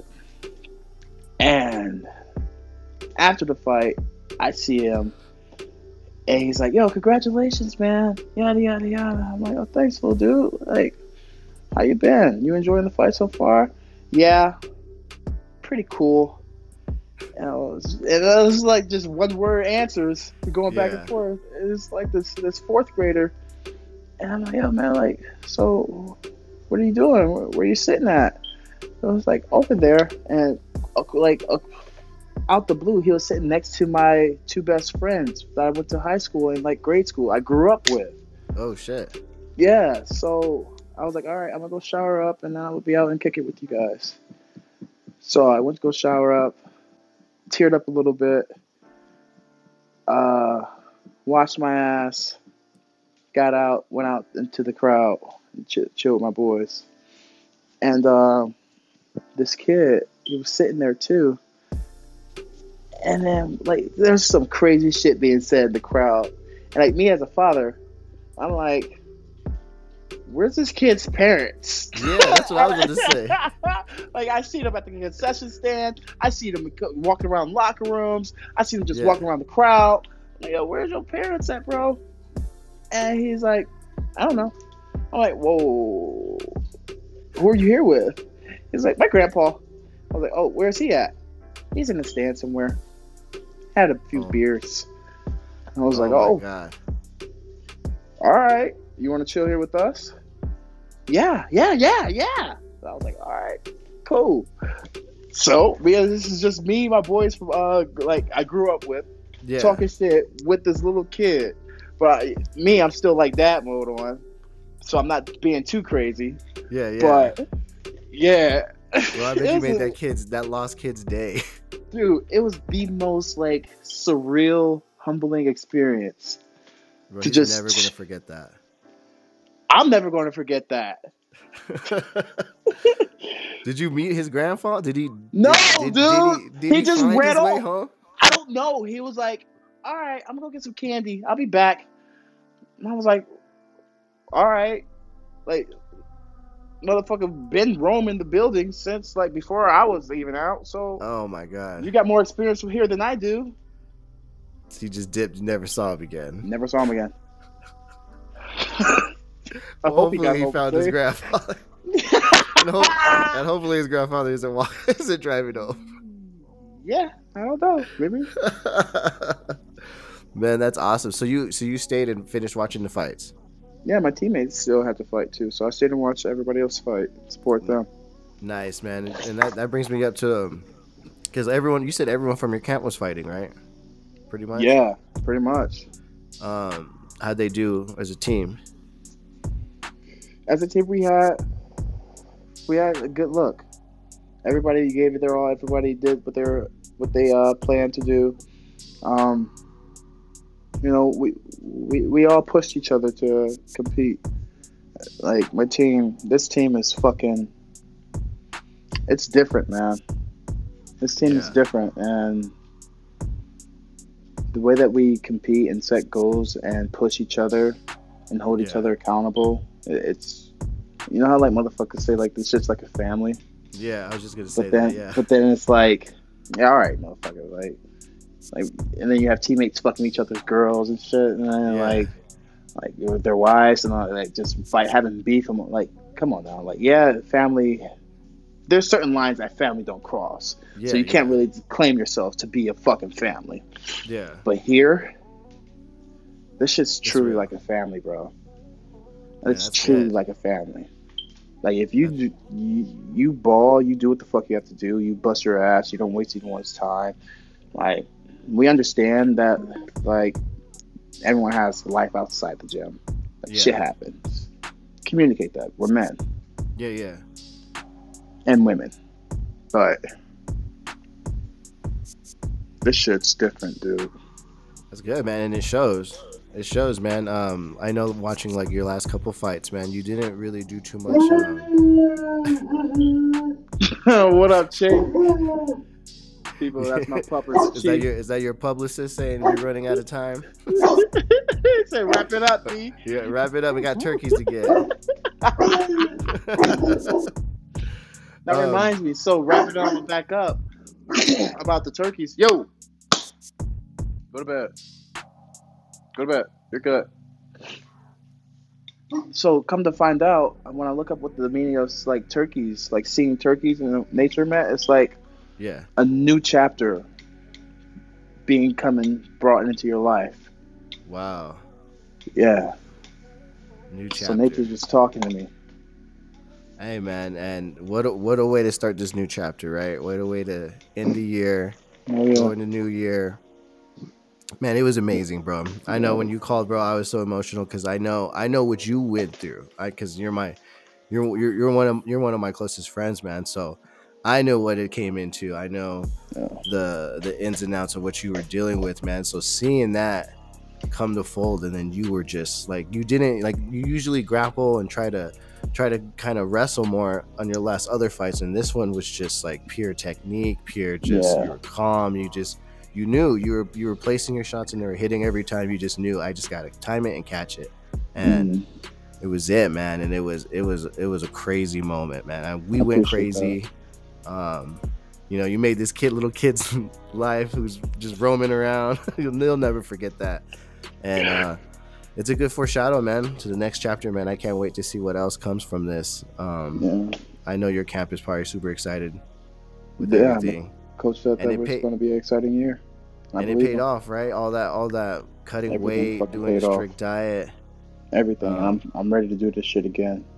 and after the fight, I see him, and he's like, "Yo, congratulations, man! Yada yada yada." I'm like, "Oh, thanks, little dude. Like, how you been? You enjoying the fight so far?" "Yeah, pretty cool." And, I was, and it was like just one word answers going back Yeah. and forth. It's like this this fourth grader, and I'm like, "Yo, man, like, so what are you doing? Where, where you sitting at?" I was like, over there, and uh, like uh, out the blue, he was sitting next to my two best friends that I went to high school and like grade school. I grew up with. Oh shit. Yeah, so I was like, all right, I'm gonna go shower up, and then I will be out and kick it with you guys. So I went to go shower up, teared up a little bit, uh, washed my ass, got out, went out into the crowd, and chill, chill with my boys. And uh, this kid, he was sitting there too. And then, like, there's some crazy shit being said in the crowd. And, like, me as a father, I'm like, where's this kid's parents? Yeah, that's what I was going to say. Like, I see them at the concession stand. I see them walking around locker rooms. I see them just Yeah. walking around the crowd. I'm like, yo, where's your parents at, bro? And he's like, I don't know. I'm like, whoa. Who are you here with? He's like, my grandpa. I was like, oh, where's he at? He's in the stand somewhere. Had a few Oh. beers. I was like, my oh, God. all right. You want to chill here with us? Yeah, yeah, yeah, yeah. So I was like, all right, cool. So, because this is just me, my boys from uh, like I grew up with, Yeah. talking shit with this little kid. But I, me, I'm still like dad mode on, so I'm not being too crazy. Yeah, yeah. But yeah, Well, I bet It you was made a- that kid's that lost kid's day. dude, it was the most like surreal, humbling experience. Bro, To he's just- never gonna forget that. I'm never going to forget that. Did you meet his grandfather? Did he? No, did, dude. Did he, did He just find ran his way off. home? I don't know. He was like, "All right, I'm gonna go get some candy. I'll be back." And I was like, "All right." Like, motherfucker been roaming the building since like before I was even out. So Oh my god! you got more experience from here than I do. He just dipped. You never saw him again. Never saw him again. I Well, hope he hopefully got he home found his safe. grandfather. and, hope, and hopefully his grandfather isn't walking, isn't driving home. Yeah, I don't know. Maybe. Man, that's awesome. So you so you stayed and finished watching the fights. Yeah, my teammates still had to fight too, so I stayed and watched everybody else fight, support them. Nice, man. And that, that brings me up to because everyone you said everyone from your camp was fighting, right? Pretty much. Yeah, pretty much. Um, how'd they do as a team? As a team, we had we had a good look. Everybody gave it their all. Everybody did what they were, what they uh, planned to do. Um, you know, we, we we all pushed each other to compete. Like my team, this team is fucking. It's different, man. This team is Yeah. different, and the way that we compete and set goals and push each other and hold each Yeah. other accountable. it- It's, you know how like motherfuckers say like this shit's like a family, Yeah, I was just gonna say but then that. Yeah. but then it's like, yeah, all right, motherfucker, like, like, and then you have teammates fucking each other's girls and shit, and then Yeah. like, like with their wives and all, like just fight having beef. I'm like, come on now, like, yeah, family. There's certain lines that family don't cross, Yeah, so you yeah. can't really claim yourself to be a fucking family. Yeah. But here, this shit's It's truly real. like a family, bro. Yeah, It's that's truly good. like a family. Like if you, do- you you ball, you do what the fuck you have to do. You bust your ass. You don't waste anyone's time. Like we understand that, like everyone has life outside the gym. Like, Yeah. Shit happens. Communicate that. We're men Yeah, yeah. and women, but this shit's different, dude. That's good, man, and it shows. It shows, man. Um, I know watching like your last couple fights, man, you didn't really do too much. Um, What up, Chick? People, that's my puppers. is that your is that your publicist saying we're running out of time? Say, wrap it up, B. Yeah, wrap it up. We got turkeys to get. That Um, reminds me. So wrap it on back up about the turkeys. Yo, go to bed. Go to bed. You're good. So come to find out, when I look up what the meaning of like turkeys, like seeing turkeys in nature, Matt, it's like Yeah, a new chapter being coming brought into your life. wow. Yeah. New chapter. So nature's just talking to me. Hey, man, and what a, what a way to start this new chapter, right? What a way to end the year, Oh, yeah. go into new year. Man, it was amazing, bro. I know when you called, bro, I was so emotional because I know I know what you went through. I because you're my you're, you're you're one of you're one of my closest friends, man. So I know what it came into. I know the the ins and outs of what you were dealing with, man. So seeing that come to fold, and then you were just like you didn't like you usually grapple and try to try to kind of wrestle more on your last other fights, and this one was just like pure technique, pure just Yeah. you were calm. You just you knew you were you were placing your shots and they were hitting every time. You just knew I just gotta time it and catch it, and Mm. it was it, man. And it was it was it was a crazy moment, man. And we I went appreciate crazy. Um, you know, you made this kid, little kid's life who's just roaming around. They'll never forget that. And uh, it's a good foreshadow, man, to the next chapter, man. I can't wait to see what else comes from this. Um, Yeah. I know your camp is probably super excited with Yeah, everything. Coach said And that it was paid- going to be an exciting year. I And it believe paid him. off, right? All that, all that cutting Everything weight, fucking doing a paid off. strict diet. Everything. Um, I'm I'm ready to do this shit again.